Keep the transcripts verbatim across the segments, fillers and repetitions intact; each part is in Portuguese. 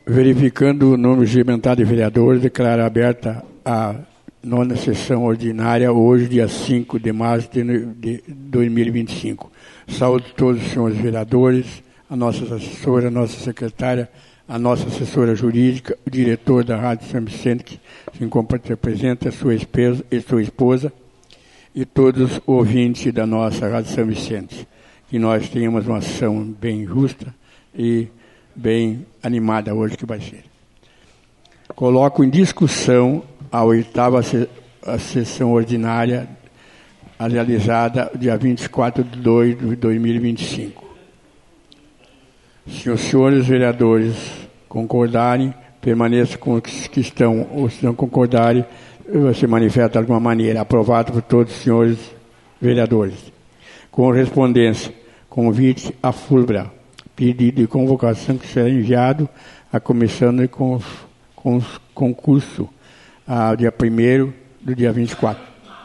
Verificando o número regimental de vereadores, declaro aberta a nona sessão ordinária, hoje, dia cinco de março de dois mil e vinte e cinco. Saúdo todos os senhores vereadores, a nossa assessora, a nossa secretária, a nossa assessora jurídica, o diretor da Rádio São Vicente, que se encontra presente, a sua esposa, a sua esposa e todos os ouvintes da nossa Rádio São Vicente. Que nós tenhamos uma ação bem justa e bem animada hoje que vai ser. Coloco em discussão a oitava se- a sessão ordinária realizada dia vinte e quatro de dois de dois mil e vinte e cinco. Se os senhores vereadores concordarem, permaneçam com os que estão, ou se não concordarem, se manifesta de alguma maneira. Aprovado por todos os senhores vereadores. Correspondência. Convite à FUBRA. Pedido de convocação que será enviado à comissão de con- con- concurso a dia primeiro do dia vinte e quatro.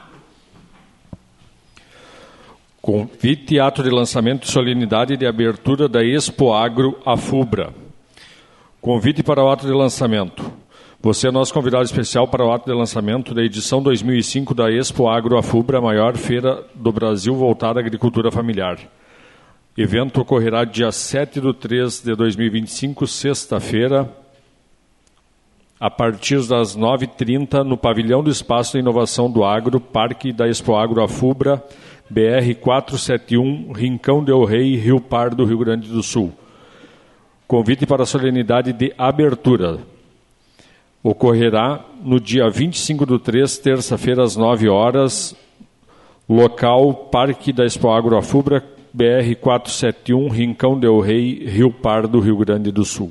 Convite e ato de lançamento e solenidade de abertura da Expo Agro AFUBRA. Convite para o ato de lançamento. Você é nosso convidado especial para o ato de lançamento da edição dois mil e cinco da Expo Agro AFUBRA, a maior feira do Brasil voltada à agricultura familiar. Evento ocorrerá dia sete de três de dois mil e vinte e cinco, sexta-feira, a partir das nove e trinta, no Pavilhão do Espaço de Inovação do Agro, Parque da Expo Agro AFUBRA, B R quatrocentos e setenta e um, Rincão del Rei, Rio Pardo, Rio Grande do Sul. Convite para a solenidade de abertura. Ocorrerá no dia vinte e cinco do três, terça-feira, às nove horas, local Parque da Expo Agro AFUBRA, B R quatrocentos e setenta e um, Rincão del Rei, Rio Pardo, Rio Grande do Sul.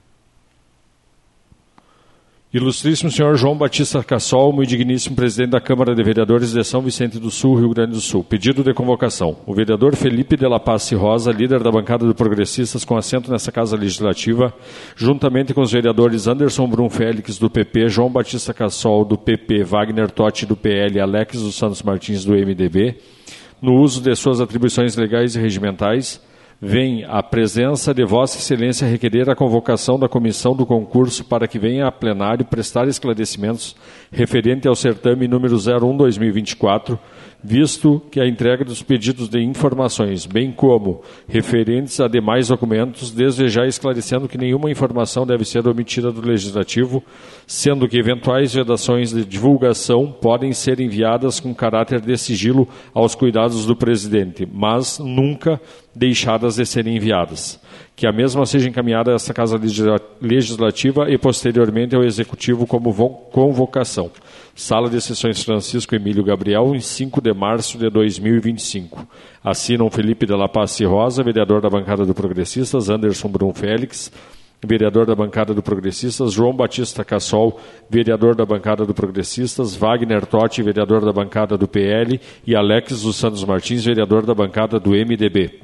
Ilustríssimo senhor João Batista Cassol, muito digníssimo presidente da Câmara de Vereadores de São Vicente do Sul, Rio Grande do Sul. Pedido de convocação. O vereador Felipe de la Paz Rosa, líder da bancada do Progressistas, com assento nessa Casa Legislativa, juntamente com os vereadores Anderson Brum Félix, do P P, João Batista Cassol, do P P, Wagner Totti, do P L, Alex dos Santos Martins, do M D B, no uso de suas atribuições legais e regimentais, vem a presença de Vossa Excelência requerer a convocação da comissão do concurso para que venha a plenário prestar esclarecimentos referente ao certame número zero um barra dois mil e vinte e quatro, visto que a entrega dos pedidos de informações, bem como referentes a demais documentos, desde já esclarecendo que nenhuma informação deve ser omitida do Legislativo, sendo que eventuais vedações de divulgação podem ser enviadas com caráter de sigilo aos cuidados do presidente, mas nunca deixadas de serem enviadas. Que a mesma seja encaminhada a esta Casa Legislativa e posteriormente ao Executivo como convocação. Sala de Sessões Francisco Emílio Gabriel, em cinco de março de dois mil e vinte e cinco. Assinam Felipe de la Paz Rosa, vereador da bancada do Progressistas, Anderson Brum Félix, vereador da bancada do Progressistas, João Batista Cassol, vereador da bancada do Progressistas, Wagner Totti, vereador da bancada do P L, e Alex dos Santos Martins, vereador da bancada do M D B.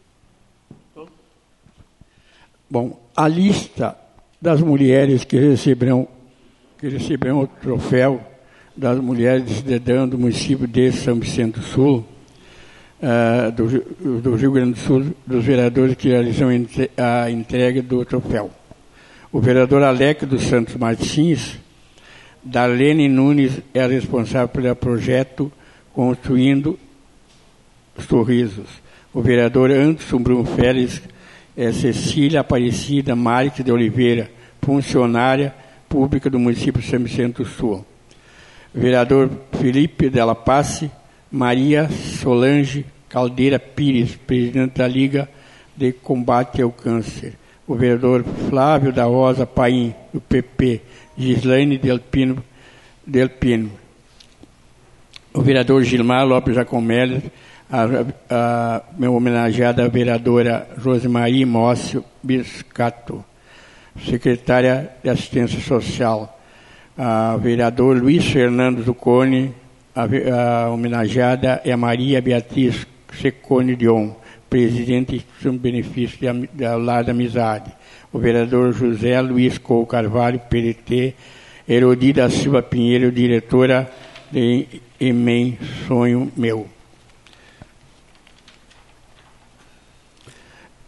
Bom, a lista das mulheres que receberão, que receberão o troféu das mulheres de cidadão do município de São Vicente do Sul, uh, do, do Rio Grande do Sul, dos vereadores que realizam a entrega do troféu. O vereador Alex dos Santos Martins, Darlene Nunes é responsável pelo projeto Construindo Sorrisos. O vereador Anderson Brum Félix é Cecília Aparecida Marques de Oliveira, funcionária pública do município de São Vicente do Sul. Vereador Felipe Della Pace, Maria Solange Caldeira Pires, presidente da Liga de Combate ao Câncer. O vereador Flávio da Rosa Paim, do P P, Gislaine Del Pino, Del Pino. O vereador Gilmar Lopes Jacomelli, a, a, a homenageada a vereadora Rosemarie Mócio Biscato, secretária de Assistência Social, a vereador Luiz Fernando Zucconi, a, a homenageada é a Maria Beatriz Secone Dion, presidente do benefício da Lar da Amizade, o vereador José Luiz Cou Carvalho, P D T, Erodi da Silva Pinheiro, diretora de E M E M Sonho Meu.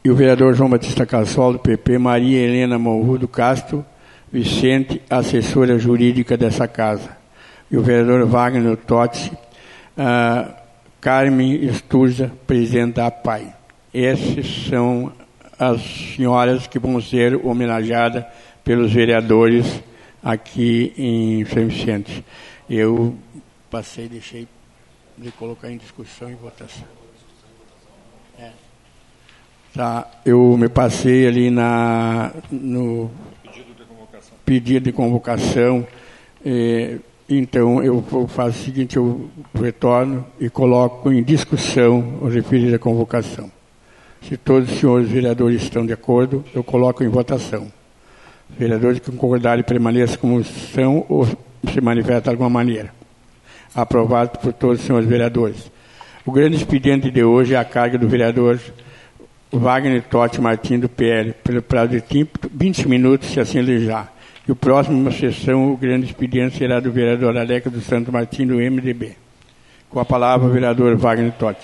e o vereador João Batista Cassol, do P P, Maria Helena Monrudo Castro Vicente, assessora jurídica dessa casa, e o vereador Wagner Totti, uh, Carmen Sturza, presidente da A P A I. Essas são as senhoras que vão ser homenageadas pelos vereadores aqui em São Vicente. Eu passei, deixei de colocar em discussão e votação. É. Tá, eu me passei ali na, no pedido de convocação. Pedido de convocação eh, então, eu faço o seguinte, eu retorno e coloco em discussão o referido à convocação. Se todos os senhores vereadores estão de acordo, eu coloco em votação. Os vereadores que concordarem permaneçam como são ou se manifestam de alguma maneira. Aprovado por todos os senhores vereadores. O grande expediente de hoje é a carga do vereador Wagner Totti Martins, do P L, pelo prazo de tempo, vinte minutos, se assim elejar. E o próximo sessão, o grande expediente será do vereador Aleca do Santo Martins, do M D B. Com a palavra, o vereador Wagner Totti.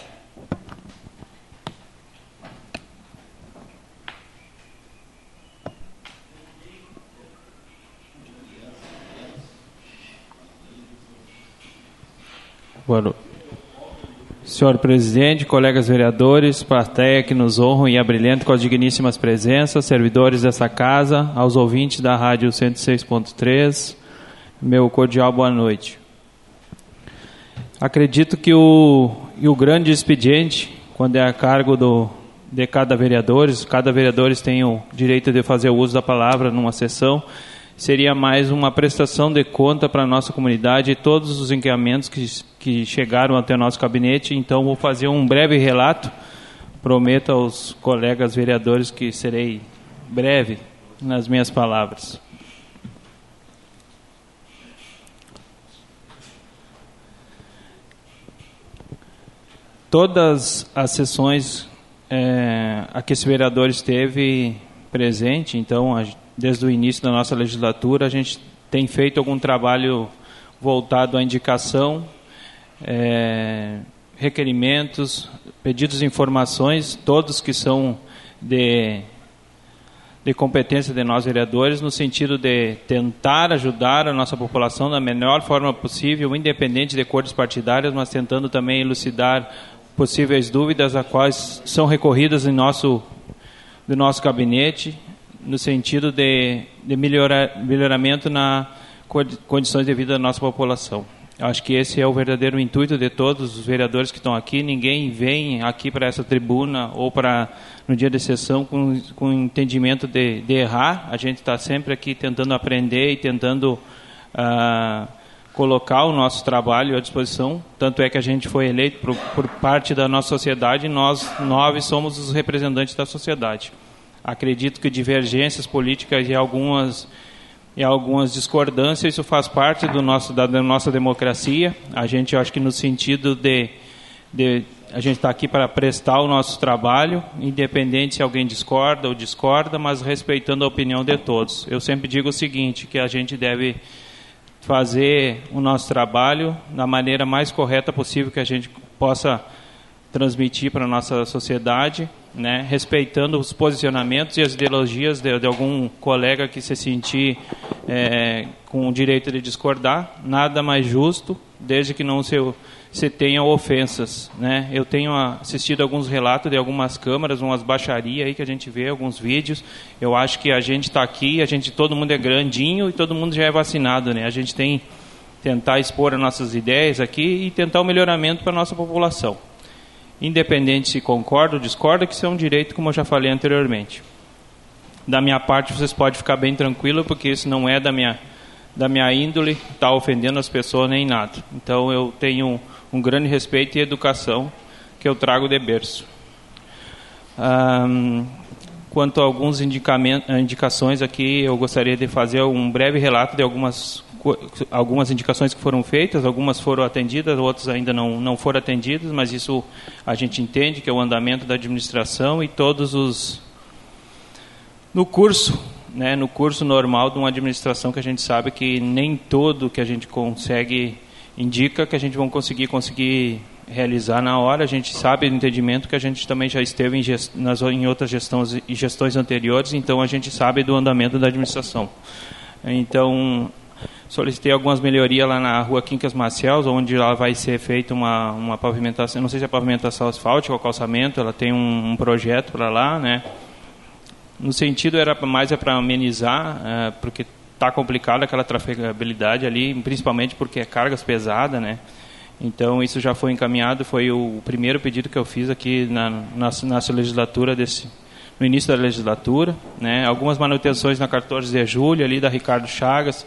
Boa noite. Senhor presidente, colegas vereadores, plateia que nos honram e abrilhantam com as digníssimas presenças, servidores dessa casa, aos ouvintes da Rádio cento e seis ponto três, meu cordial boa noite. Acredito que o, e o grande expediente, quando é a cargo do, de cada vereador, cada vereador tem o direito de fazer o uso da palavra numa sessão, seria mais uma prestação de conta para a nossa comunidade e todos os encaminhamentos que, que chegaram até o nosso gabinete. Então, vou fazer um breve relato. Prometo aos colegas vereadores que serei breve nas minhas palavras. Todas as sessões é, a que esse vereador esteve presente, então, a desde o início da nossa legislatura, a gente tem feito algum trabalho voltado à indicação, é, requerimentos, pedidos de informações, todos que são de, de competência de nós vereadores, no sentido de tentar ajudar a nossa população da melhor forma possível, independente de cores partidárias, mas tentando também elucidar possíveis dúvidas a quais são recorridas em nosso, do nosso gabinete, no sentido de, de melhorar, melhoramento na condições de vida da nossa população. Eu acho que esse é o verdadeiro intuito de todos os vereadores que estão aqui. Ninguém vem aqui para essa tribuna ou para no dia de sessão com, com entendimento de, de errar. A gente está sempre aqui tentando aprender e tentando uh, colocar o nosso trabalho à disposição. Tanto é que a gente foi eleito por, por parte da nossa sociedade e nós, nove, somos os representantes da sociedade. Acredito que divergências políticas e algumas, e algumas discordâncias, isso faz parte do nosso, da, da nossa democracia. A gente, acho que no sentido de, de a gente está aqui para prestar o nosso trabalho, independente se alguém discorda ou discorda, mas respeitando a opinião de todos. Eu sempre digo o seguinte, que a gente deve fazer o nosso trabalho da maneira mais correta possível que a gente possa transmitir para a nossa sociedade, né, respeitando os posicionamentos e as ideologias de, de algum colega que se sentir é, com o direito de discordar. Nada mais justo, desde que não se, se tenha ofensas, né? Eu tenho assistido alguns relatos de algumas câmaras, umas baixarias aí que a gente vê, alguns vídeos. Eu acho que a gente está aqui, a gente, todo mundo é grandinho e todo mundo já é vacinado, né? A gente tem que tentar expor as nossas ideias aqui e tentar o melhoramento para a nossa população. Independente se concorda ou discorda, que isso é um direito, como eu já falei anteriormente. Da minha parte, vocês podem ficar bem tranquilos, porque isso não é da minha, da minha índole, estar ofendendo as pessoas nem nada. Então, eu tenho um, um grande respeito e educação que eu trago de berço. Um, quanto a algumas indicações aqui, eu gostaria de fazer um breve relato de algumas algumas indicações que foram feitas, algumas foram atendidas, outras ainda não, não foram atendidas, mas isso a gente entende que é o andamento da administração e todos os... No curso, né, no curso normal de uma administração, que a gente sabe que nem todo que a gente consegue indica que a gente vai conseguir, conseguir realizar na hora. A gente sabe do entendimento que a gente também já esteve em, gest, nas, em outras gestões, gestões anteriores, então a gente sabe do andamento da administração. Então, solicitei algumas melhorias lá na rua Quincas Maciel, onde lá vai ser feita uma, uma pavimentação, não sei se é pavimentação asfáltica ou calçamento, ela tem um, um projeto para lá, né? No sentido, era mais é para amenizar, é, porque está complicada aquela trafegabilidade ali, principalmente porque é cargas pesadas, né? Então, isso já foi encaminhado, foi o primeiro pedido que eu fiz aqui na, na, na legislatura, desse, no início da legislatura, né? Algumas manutenções na quatorze de julho, ali da Ricardo Chagas,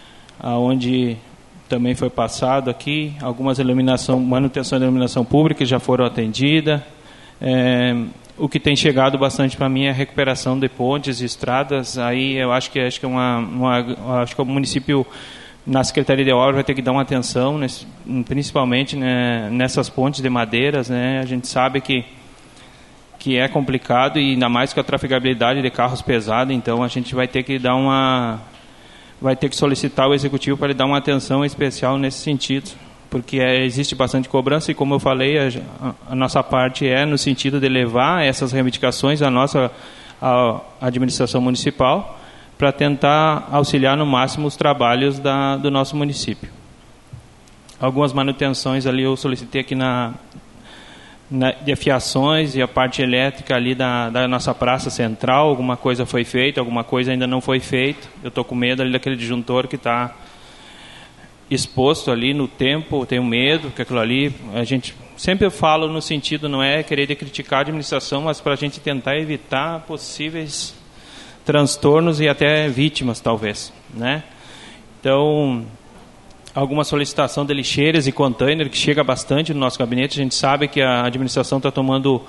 onde também foi passado aqui, algumas iluminação, manutenções da iluminação pública já foram atendidas. É, o que tem chegado bastante para mim é a recuperação de pontes e estradas. Aí eu acho que acho que é uma, uma acho que o município, na Secretaria de Obras, vai ter que dar uma atenção, nesse, principalmente, né, nessas pontes de madeiras, né? A gente sabe que que é complicado, e ainda mais com a trafegabilidade de carros pesados. Então a gente vai ter que dar uma vai ter que solicitar o executivo para ele dar uma atenção especial nesse sentido, porque é, existe bastante cobrança, e como eu falei, a, a nossa parte é no sentido de levar essas reivindicações à nossa à administração municipal, para tentar auxiliar no máximo os trabalhos da, do nosso município. Algumas manutenções ali eu solicitei aqui na, na de fiações e a parte elétrica ali da, da nossa praça central. Alguma coisa foi feita, alguma coisa ainda não foi feita. Eu estou com medo ali daquele disjuntor que está exposto ali no tempo. Eu tenho medo que aquilo ali, a gente sempre eu falo no sentido, não é querer criticar a administração, mas para a gente tentar evitar possíveis transtornos e até vítimas, talvez, né? Então, alguma solicitação de lixeiras e container, que chega bastante no nosso gabinete. A gente sabe que a administração está tomando,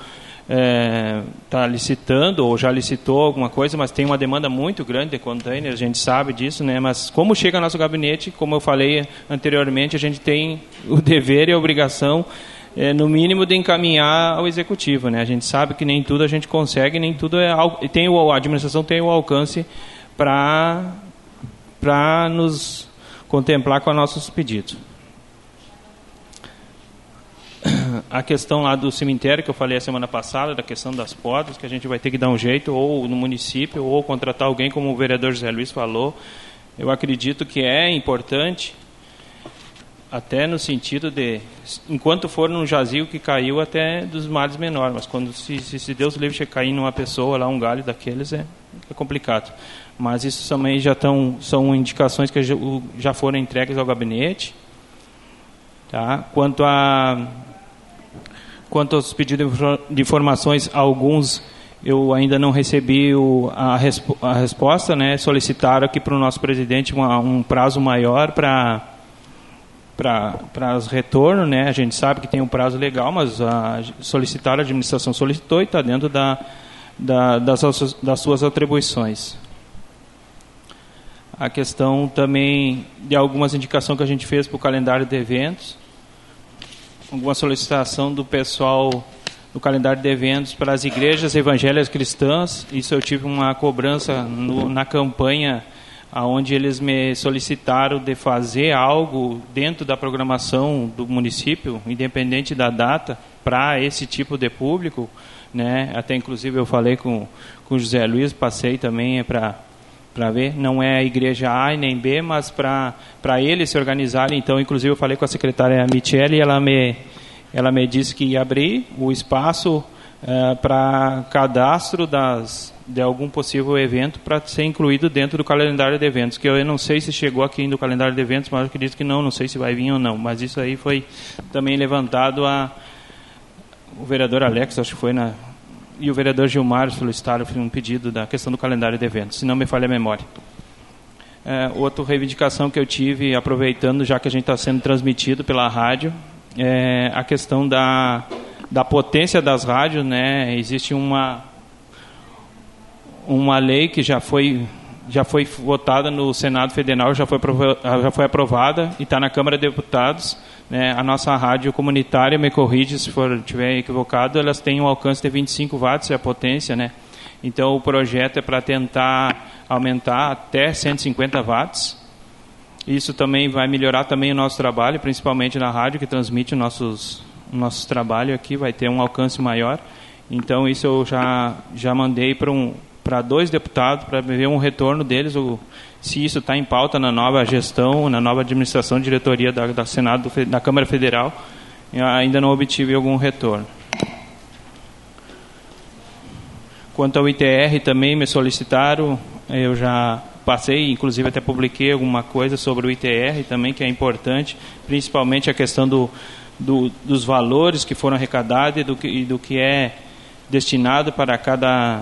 está é, licitando, ou já licitou alguma coisa, mas tem uma demanda muito grande de container, a gente sabe disso, né? Mas como chega ao nosso gabinete, como eu falei anteriormente, a gente tem o dever e a obrigação, É, no mínimo, de encaminhar ao executivo, né? A gente sabe que nem tudo a gente consegue, nem tudo é tem o, a administração tem o alcance para para nos contemplar com nossos pedidos. A questão lá do cemitério, que eu falei a semana passada, da questão das podas, que a gente vai ter que dar um jeito, ou no município, ou contratar alguém, como o vereador José Luiz falou. Eu acredito que é importante, até no sentido de, enquanto for num jazigo que caiu, até dos males menores, mas quando se, se, se Deus livre cair numa pessoa lá, um galho daqueles, é, é complicado. Mas isso também já tão, são indicações que já foram entregues ao gabinete. Tá? Quanto a quanto aos pedidos de informações, alguns eu ainda não recebi o, a, resp a resposta, né? Solicitaram aqui para o nosso presidente uma, um prazo maior para para os retornos, né? A gente sabe que tem um prazo legal, mas a, solicitar a administração solicitou e está dentro da, da, das, das suas atribuições. A questão também de algumas indicações que a gente fez para o calendário de eventos, alguma solicitação do pessoal do calendário de eventos para as igrejas evangélicas cristãs. Isso eu tive uma cobrança no, na campanha, onde eles me solicitaram de fazer algo dentro da programação do município, independente da data, para esse tipo de público, né? Até inclusive eu falei com, com o José Luiz, passei também para para ver, não é a igreja A e nem B, mas para para eles se organizarem. Então, inclusive eu falei com a secretária Michele, e ela me ela me disse que ia abrir o espaço é, para cadastro das de algum possível evento para ser incluído dentro do calendário de eventos, que eu não sei se chegou aqui no calendário de eventos, mas eu acredito que não, não sei se vai vir ou não, mas isso aí foi também levantado a o vereador Alex, acho que foi na e o vereador Gilmar solicitaram um pedido da questão do calendário de eventos, se não me falha a memória. É, outra reivindicação que eu tive, aproveitando já que a gente está sendo transmitido pela rádio, é a questão da, da potência das rádios, né? Existe uma uma lei que já foi já foi votada no Senado Federal, já foi já foi aprovada e está na Câmara de Deputados, né? A nossa rádio comunitária, me corrige se for estiver equivocado, elas têm um alcance de vinte e cinco watts, é a potência, né? Então o projeto é para tentar aumentar até cento e cinquenta watts. Isso também vai melhorar também o nosso trabalho, principalmente na rádio que transmite os nossos nosso trabalho aqui, vai ter um alcance maior. Então, isso eu já, já mandei para um, para dois deputados, para ver um retorno deles, ou, se isso está em pauta na nova gestão, na nova administração, diretoria da, da Senado, da Câmara Federal. Eu ainda não obtive algum retorno. Quanto ao I T R, também me solicitaram, eu já passei, inclusive até publiquei alguma coisa sobre o I T R também, que é importante, principalmente a questão do, do, dos valores que foram arrecadados e do que, e do que é destinado para cada,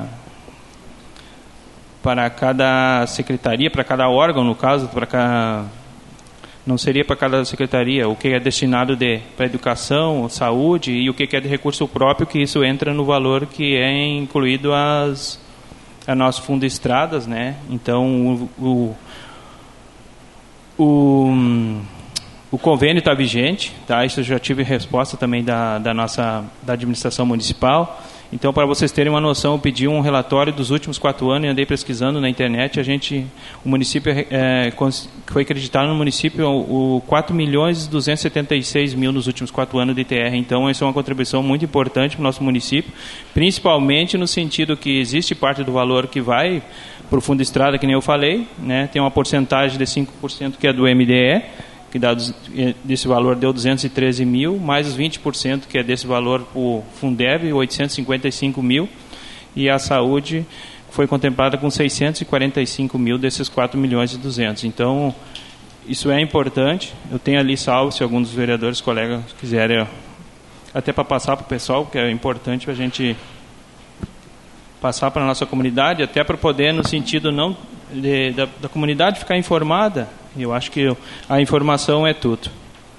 para cada secretaria, para cada órgão, no caso, para cada, não seria para cada secretaria, o que é destinado de, para educação, saúde, e o que é de recurso próprio, que isso entra no valor que é incluído as... a nosso fundo de estradas, né? Então o, o, o, o convênio está vigente, tá? Isso eu já tive resposta também da, da nossa da administração municipal. Então, para vocês terem uma noção, eu pedi um relatório dos últimos quatro anos e andei pesquisando na internet. A gente, o município é, foi acreditado no município o, o quatro milhões duzentos e setenta e seis mil nos últimos quatro anos de I T R. Então, isso é uma contribuição muito importante para o nosso município, principalmente no sentido que existe parte do valor que vai para o fundo de estrada, que nem eu falei, né? Tem uma porcentagem de cinco por cento que é do M D E, que dá, desse valor deu duzentos e treze mil, mais os vinte por cento que é desse valor o Fundeb, oitocentos e cinquenta e cinco mil, e a saúde foi contemplada com seiscentos e quarenta e cinco mil desses quatro milhões e duzentos. Então, isso é importante. Eu tenho ali salvo, se algum dos vereadores, colegas, quiserem, até para passar para o pessoal, porque é importante para a gente passar para a nossa comunidade, até para poder, no sentido não de, da, da comunidade ficar informada. Eu acho que a informação é tudo.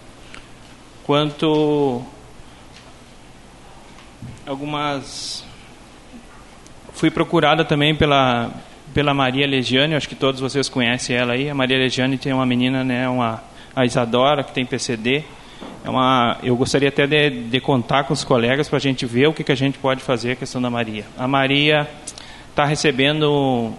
Quanto algumas... Fui procurada também pela, pela Maria Legiane, acho que todos vocês conhecem ela aí. A Maria Legiane tem uma menina, né, uma, a Isadora, que tem P C D. É uma, eu gostaria até de, de contar com os colegas para a gente ver o que, que a gente pode fazer a questão da Maria. A Maria está recebendo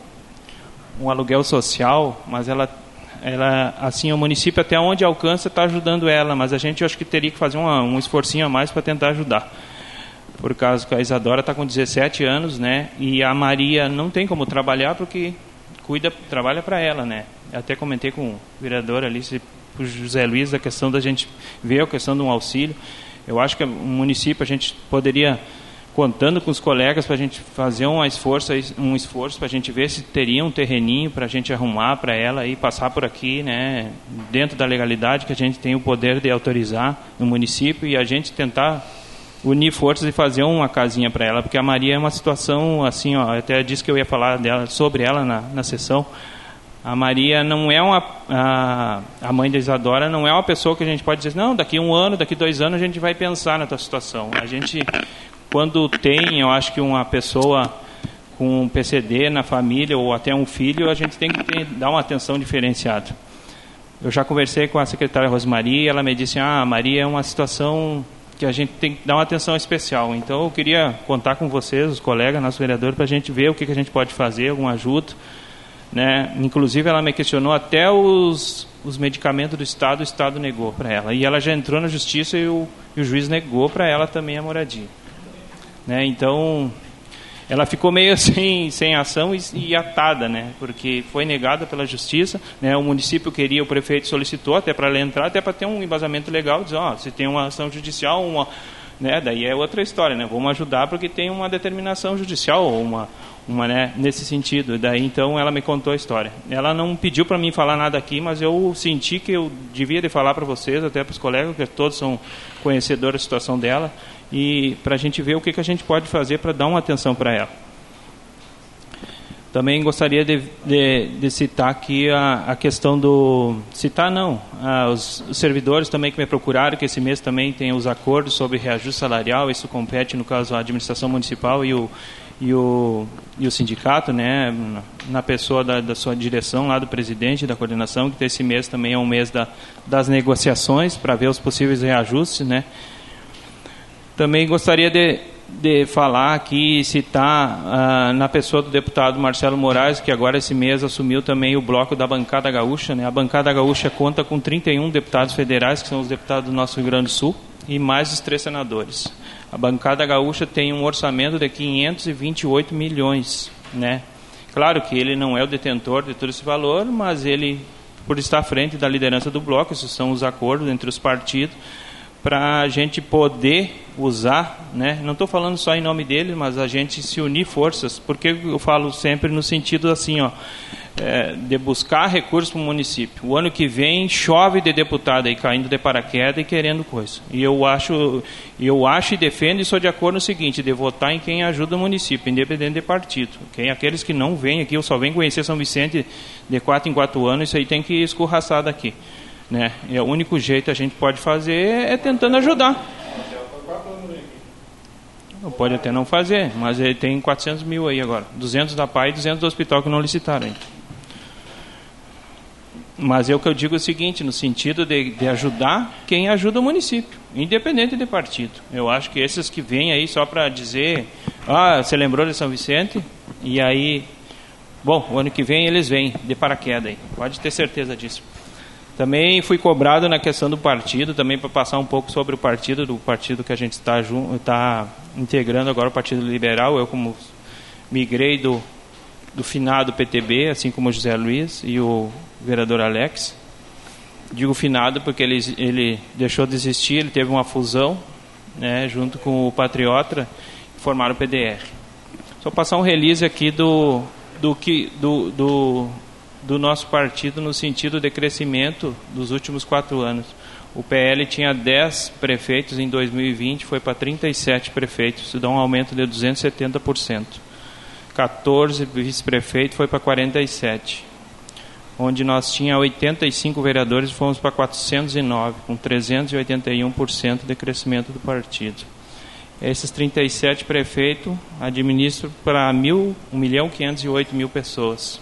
um aluguel social, mas ela... ela, assim, o município até onde alcança está ajudando ela, mas a gente acho que teria que fazer uma, um esforcinho a mais para tentar ajudar. Por causa que a Isadora está com dezessete anos, né? E a Maria não tem como trabalhar porque cuida, trabalha para ela, né? Até comentei com o vereador ali, o José Luiz, a questão da gente ver a questão de um auxílio. Eu acho que o município a gente poderia, contando com os colegas, para a gente fazer um esforço, um esforço para a gente ver se teria um terreninho para a gente arrumar para ela e passar por aqui, né, dentro da legalidade que a gente tem o poder de autorizar no município, e a gente tentar unir forças e fazer uma casinha para ela, porque a Maria é uma situação assim, ó, eu até disse que eu ia falar dela, sobre ela na, na sessão. A Maria não é uma, a, a mãe da Isadora não é uma pessoa que a gente pode dizer, não, daqui um ano, daqui dois anos a gente vai pensar na tua situação. A gente, quando tem, eu acho que uma pessoa com um P C D na família ou até um filho, a gente tem que ter, dar uma atenção diferenciada. Eu já conversei com a secretária Rosmaria, ela me disse, ah, a Maria é uma situação que a gente tem que dar uma atenção especial. Então, eu queria contar com vocês, os colegas, nosso vereador, para a gente ver o que, que a gente pode fazer, algum ajuda. Né? Inclusive, ela me questionou até os, os medicamentos do Estado, o Estado negou para ela. E ela já entrou na justiça e o, e o juiz negou para ela também a moradia. Né? Então, ela ficou meio assim, sem ação e, e atada, né? Porque foi negada pela justiça, né? O município queria, o prefeito solicitou até para ela entrar, até para ter um embasamento legal, dizer, ó, se tem uma ação judicial, uma, né? Daí é outra história, né? Vamos ajudar porque tem uma determinação judicial ou uma, uma, né? Nesse sentido. Daí então ela me contou a história. Ela não pediu para mim falar nada aqui, mas eu senti que eu devia de falar para vocês, até para os colegas, que todos são conhecedores da situação dela, e para a gente ver o que, que a gente pode fazer para dar uma atenção para ela. Também gostaria de, de, de citar aqui a, a questão do... Citar não, ah, os, os servidores também que me procuraram, que esse mês também tem os acordos sobre reajuste salarial, isso compete, no caso, a administração municipal e o, e o, e o sindicato, né, na pessoa da, da sua direção, lá do presidente da coordenação, que esse mês também é um mês da, das negociações para ver os possíveis reajustes, né. Também gostaria de, de falar aqui, citar ah, na pessoa do deputado Marcelo Moraes, que agora esse mês assumiu também o bloco da bancada gaúcha, né? A bancada gaúcha conta com trinta e um deputados federais, que são os deputados do nosso Rio Grande do Sul. e mais os três senadores. A bancada gaúcha tem um orçamento de quinhentos e vinte e oito milhões, né? Claro que ele não é o detentor de todo esse valor, mas ele, por estar à frente da liderança do bloco, esses são os acordos entre os partidos, para a gente poder usar, né? Não estou falando só em nome dele, mas a gente se unir forças, porque eu falo sempre no sentido assim, ó, é, de buscar recursos para o município. O ano que vem chove de deputado aí caindo de paraquedas e querendo coisa. E eu acho, eu acho e defendo e sou de acordo no seguinte, de votar em quem ajuda o município, independente de partido. Okay? Aqueles que não vêm aqui, eu só venho conhecer São Vicente de quatro em quatro anos, isso aí tem que escorraçar daqui. Né? E o único jeito que a gente pode fazer é tentando ajudar. Não pode até não fazer, mas ele tem quatrocentos mil aí agora. duzentos da P A I e duzentos do hospital que não licitaram ainda. Mas é o que eu digo é o seguinte, no sentido de, de ajudar quem ajuda o município, independente de partido. Eu acho que esses que vêm aí só para dizer, ah, você lembrou de São Vicente? E aí, bom, o ano que vem eles vêm de paraquedas aí, pode ter certeza disso. Também fui cobrado na questão do partido, também para passar um pouco sobre o partido, do partido que a gente está tá integrando agora, o Partido Liberal. Eu, como migrei do, do finado P T B, assim como o José Luiz e o vereador Alex. Digo finado porque ele, ele deixou de existir, ele teve uma fusão, né, junto com o Patriota, e formaram o P D R. Só passar um release aqui do, do que... do, do do nosso partido no sentido de crescimento dos últimos quatro anos. O P L tinha dez prefeitos em dois mil e vinte, foi para trinta e sete prefeitos, isso dá um aumento de duzentos e setenta por cento. quatorze vice-prefeitos, foi para quarenta e sete. Onde nós tínhamos oitenta e cinco vereadores, fomos para quatrocentos e nove, com trezentos e oitenta e um por cento de crescimento do partido. Esses trinta e sete prefeitos administram para um milhão quinhentos e oito mil pessoas.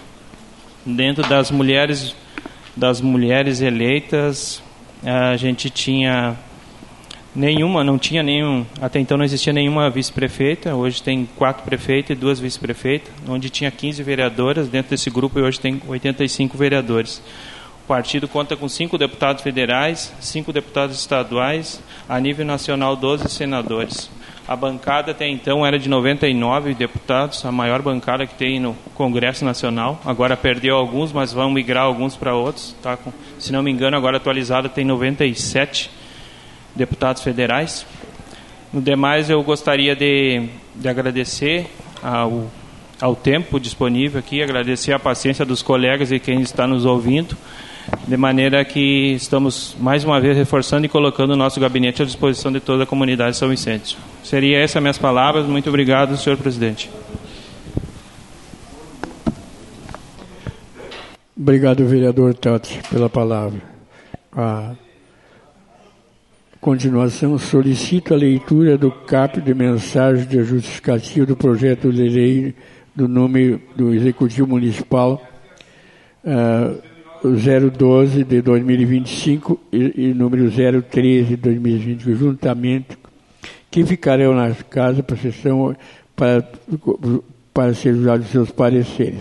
Dentro das mulheres, das mulheres eleitas, a gente tinha nenhuma, não tinha nenhum, até então não existia nenhuma vice-prefeita, hoje tem quatro prefeitas e duas vice-prefeitas, onde tinha quinze vereadoras, dentro desse grupo hoje tem oitenta e cinco vereadores. O partido conta com cinco deputados federais, cinco deputados estaduais, a nível nacional doze senadores. A bancada até então era de noventa e nove deputados, a maior bancada que tem no Congresso Nacional. Agora perdeu alguns, mas vão migrar alguns para outros. Tá? Se não me engano, agora atualizado tem noventa e sete deputados federais. No demais, eu gostaria de, de agradecer ao, ao tempo disponível aqui, agradecer a paciência dos colegas e quem está nos ouvindo, de maneira que estamos, mais uma vez, reforçando e colocando o nosso gabinete à disposição de toda a comunidade de São Vicente. Seria essas minhas palavras. Muito obrigado, senhor presidente. Obrigado, vereador Tati, pela palavra. A continuação, solicito a leitura do caput de mensagem de justificativa do projeto de lei do nome do Executivo Municipal uh, zero doze de dois mil e vinte e cinco e, e número zero treze de dois mil e vinte, juntamente, que ficarão nas casas para sessão para, para ser usados seus pareceres.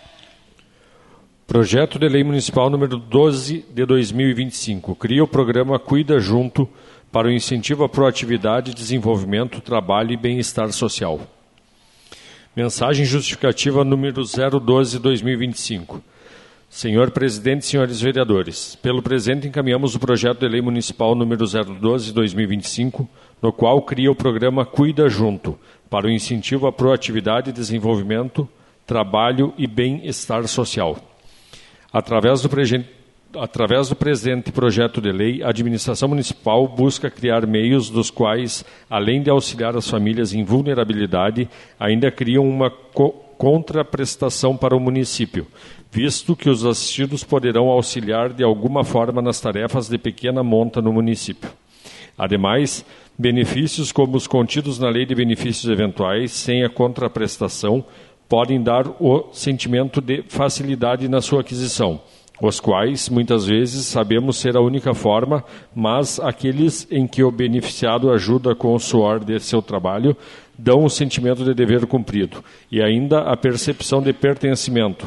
Projeto de Lei Municipal número doze de dois mil e vinte e cinco. Cria o programa Cuida Junto para o incentivo à proatividade, desenvolvimento, trabalho e bem-estar social. Mensagem justificativa número zero doze de dois mil e vinte e cinco. Senhor Presidente e senhores vereadores, pelo presente encaminhamos o projeto de lei municipal número zero doze de dois mil e vinte e cinco, no qual cria o programa Cuida Junto, para o incentivo à proatividade, desenvolvimento, trabalho e bem-estar social. Através do, prege... Através do presente projeto de lei, a administração municipal busca criar meios dos quais, além de auxiliar as famílias em vulnerabilidade, ainda criam uma co... contraprestação para o município, visto que os assistidos poderão auxiliar de alguma forma nas tarefas de pequena monta no município. Ademais, benefícios como os contidos na Lei de Benefícios Eventuais, sem a contraprestação, podem dar o sentimento de facilidade na sua aquisição, os quais, muitas vezes, sabemos ser a única forma, mas aqueles em que o beneficiado ajuda com o suor de seu trabalho, dão o sentimento de dever cumprido e ainda a percepção de pertencimento,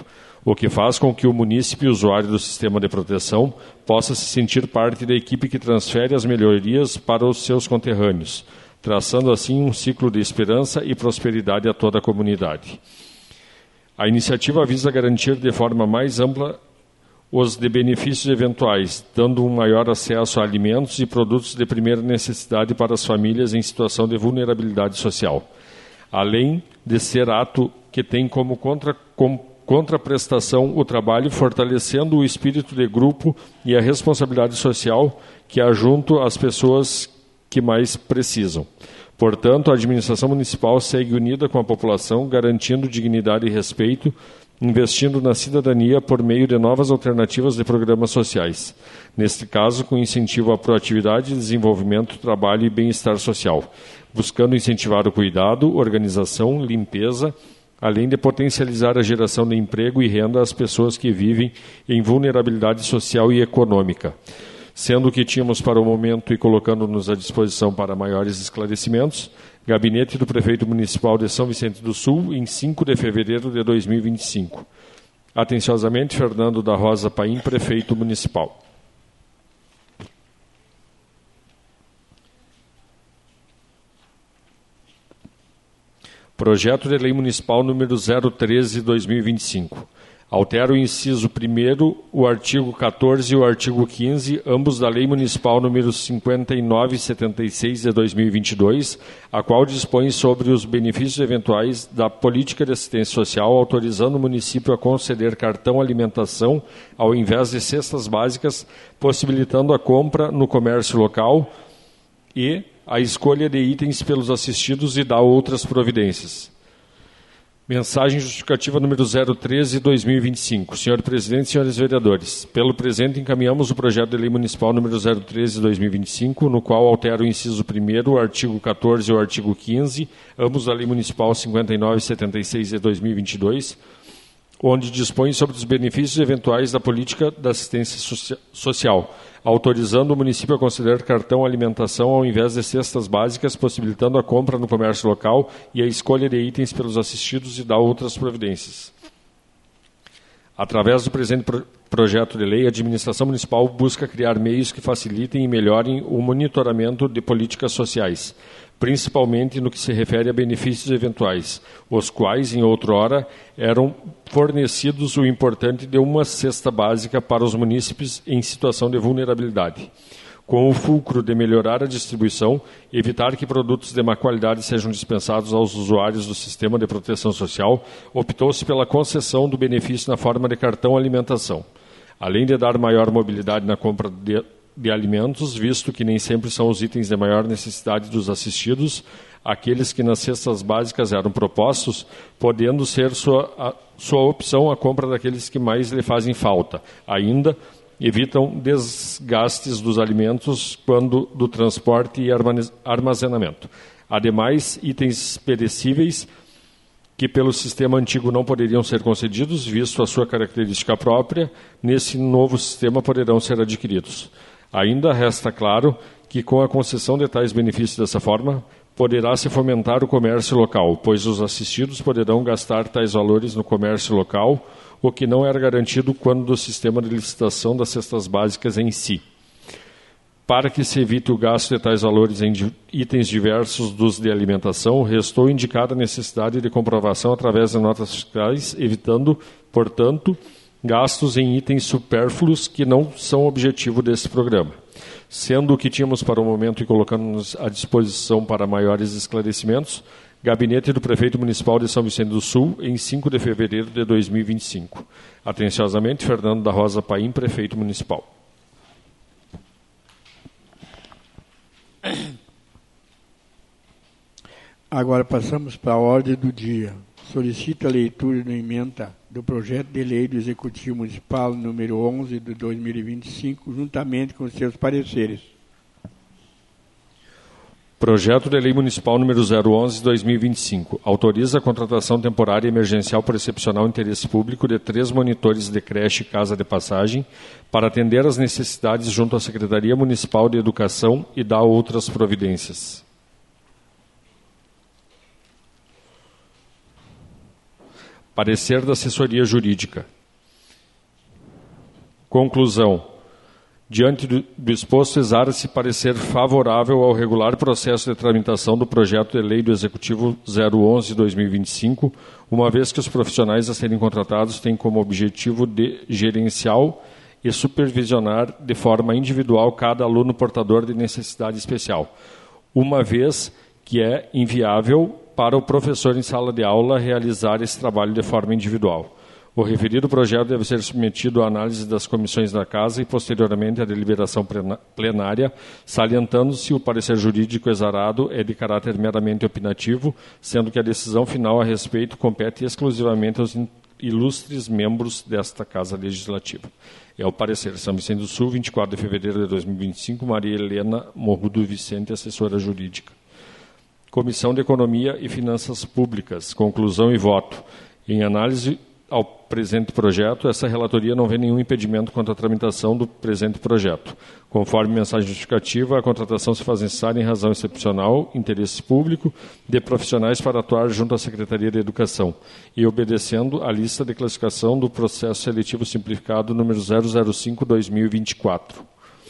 o que faz com que o munícipe usuário do sistema de proteção possa se sentir parte da equipe que transfere as melhorias para os seus conterrâneos, traçando assim um ciclo de esperança e prosperidade a toda a comunidade. A iniciativa visa garantir de forma mais ampla os de benefícios eventuais, dando um maior acesso a alimentos e produtos de primeira necessidade para as famílias em situação de vulnerabilidade social, além de ser ato que tem como contra, com, contraprestação o trabalho fortalecendo o espírito de grupo e a responsabilidade social que há junto às pessoas que mais precisam. Portanto, a administração municipal segue unida com a população, garantindo dignidade e respeito, investindo na cidadania por meio de novas alternativas de programas sociais. Neste caso, com incentivo à proatividade, desenvolvimento, trabalho e bem-estar social, buscando incentivar o cuidado, organização, limpeza, além de potencializar a geração de emprego e renda às pessoas que vivem em vulnerabilidade social e econômica. Sendo o que tínhamos para o momento e colocando-nos à disposição para maiores esclarecimentos, Gabinete do Prefeito Municipal de São Vicente do Sul, em cinco de fevereiro de dois mil e vinte e cinco. Atenciosamente, Fernando da Rosa Paim, Prefeito Municipal. Projeto de Lei Municipal número zero treze, dois mil e vinte e cinco. Altera o inciso primeiro, o artigo quatorze e o artigo quinze, ambos da Lei Municipal número cinquenta e nove setenta e seis de dois mil e vinte e dois, a qual dispõe sobre os benefícios eventuais da política de assistência social, autorizando o município a conceder cartão alimentação ao invés de cestas básicas, possibilitando a compra no comércio local e a escolha de itens pelos assistidos e dá outras providências. Mensagem justificativa número zero treze, dois mil e vinte e cinco. Senhor Presidente, senhores vereadores, pelo presente encaminhamos o projeto de lei municipal número zero treze, dois mil e vinte e cinco, no qual altera o inciso primeiro, o artigo quatorze e o artigo quinze, ambos da Lei Municipal cinquenta e nove setenta e seis de dois mil e vinte e dois, onde dispõe sobre os benefícios eventuais da política da assistência socia- social, autorizando o município a conceder cartão alimentação ao invés de cestas básicas, possibilitando a compra no comércio local e a escolha de itens pelos assistidos e dá outras providências. Através do presente pro- projeto de lei, a administração municipal busca criar meios que facilitem e melhorem o monitoramento de políticas sociais, principalmente no que se refere a benefícios eventuais, os quais, em outrora, eram fornecidos o importante de uma cesta básica para os munícipes em situação de vulnerabilidade, com o fulcro de melhorar a distribuição, evitar que produtos de má qualidade sejam dispensados aos usuários do sistema de proteção social, optou-se pela concessão do benefício na forma de cartão alimentação, além de dar maior mobilidade na compra de de alimentos, visto que nem sempre são os itens de maior necessidade dos assistidos, aqueles que nas cestas básicas eram propostos, podendo ser sua, a, sua opção a compra daqueles que mais lhe fazem falta. Ainda evitam desgastes dos alimentos quando do transporte e armazenamento. Ademais, itens perecíveis que pelo sistema antigo não poderiam ser concedidos, visto a sua característica própria, nesse novo sistema poderão ser adquiridos. Ainda resta claro que, com a concessão de tais benefícios dessa forma, poderá se fomentar o comércio local, pois os assistidos poderão gastar tais valores no comércio local, o que não era garantido quando do sistema de licitação das cestas básicas em si. Para que se evite o gasto de tais valores em itens diversos dos de alimentação, restou indicada a necessidade de comprovação através de notas fiscais, evitando, portanto, gastos em itens supérfluos que não são objetivo desse programa. Sendo o que tínhamos para o momento e colocando-nos à disposição para maiores esclarecimentos, Gabinete do Prefeito Municipal de São Vicente do Sul, em cinco de fevereiro de dois mil e vinte e cinco. Atenciosamente, Fernando da Rosa Paim, Prefeito Municipal. Agora passamos para a ordem do dia. Solicito a leitura da emenda do projeto de lei do Executivo Municipal número onze de dois mil e vinte e cinco, juntamente com seus pareceres. Projeto de Lei Municipal número zero onze de dois mil e vinte e cinco. Autoriza a contratação temporária e emergencial por excepcional interesse público de três monitores de creche e casa de passagem para atender às necessidades junto à Secretaria Municipal de Educação e dá outras providências. Parecer da assessoria jurídica. Conclusão. Diante do, do exposto, exará-se parecer favorável ao regular processo de tramitação do projeto de lei do Executivo zero onze barra dois mil e vinte e cinco, uma vez que os profissionais a serem contratados têm como objetivo de gerencial e supervisionar de forma individual cada aluno portador de necessidade especial, uma vez que é inviável para o professor em sala de aula realizar esse trabalho de forma individual. O referido projeto deve ser submetido à análise das comissões da Casa e, posteriormente, à deliberação plenária, salientando-se o parecer jurídico exarado é de caráter meramente opinativo, sendo que a decisão final a respeito compete exclusivamente aos ilustres membros desta Casa Legislativa. É o parecer São Vicente do Sul, vinte e quatro de fevereiro de dois mil e vinte e cinco, Maria Helena Morrudo Vicente, assessora jurídica. Comissão de Economia e Finanças Públicas. Conclusão e voto. Em análise ao presente projeto, essa relatoria não vê nenhum impedimento quanto à tramitação do presente projeto. Conforme mensagem justificativa, a contratação se faz necessária em razão excepcional, interesse público, de profissionais para atuar junto à Secretaria de Educação e obedecendo à lista de classificação do processo seletivo simplificado número zero zero cinco barra dois mil e vinte e quatro.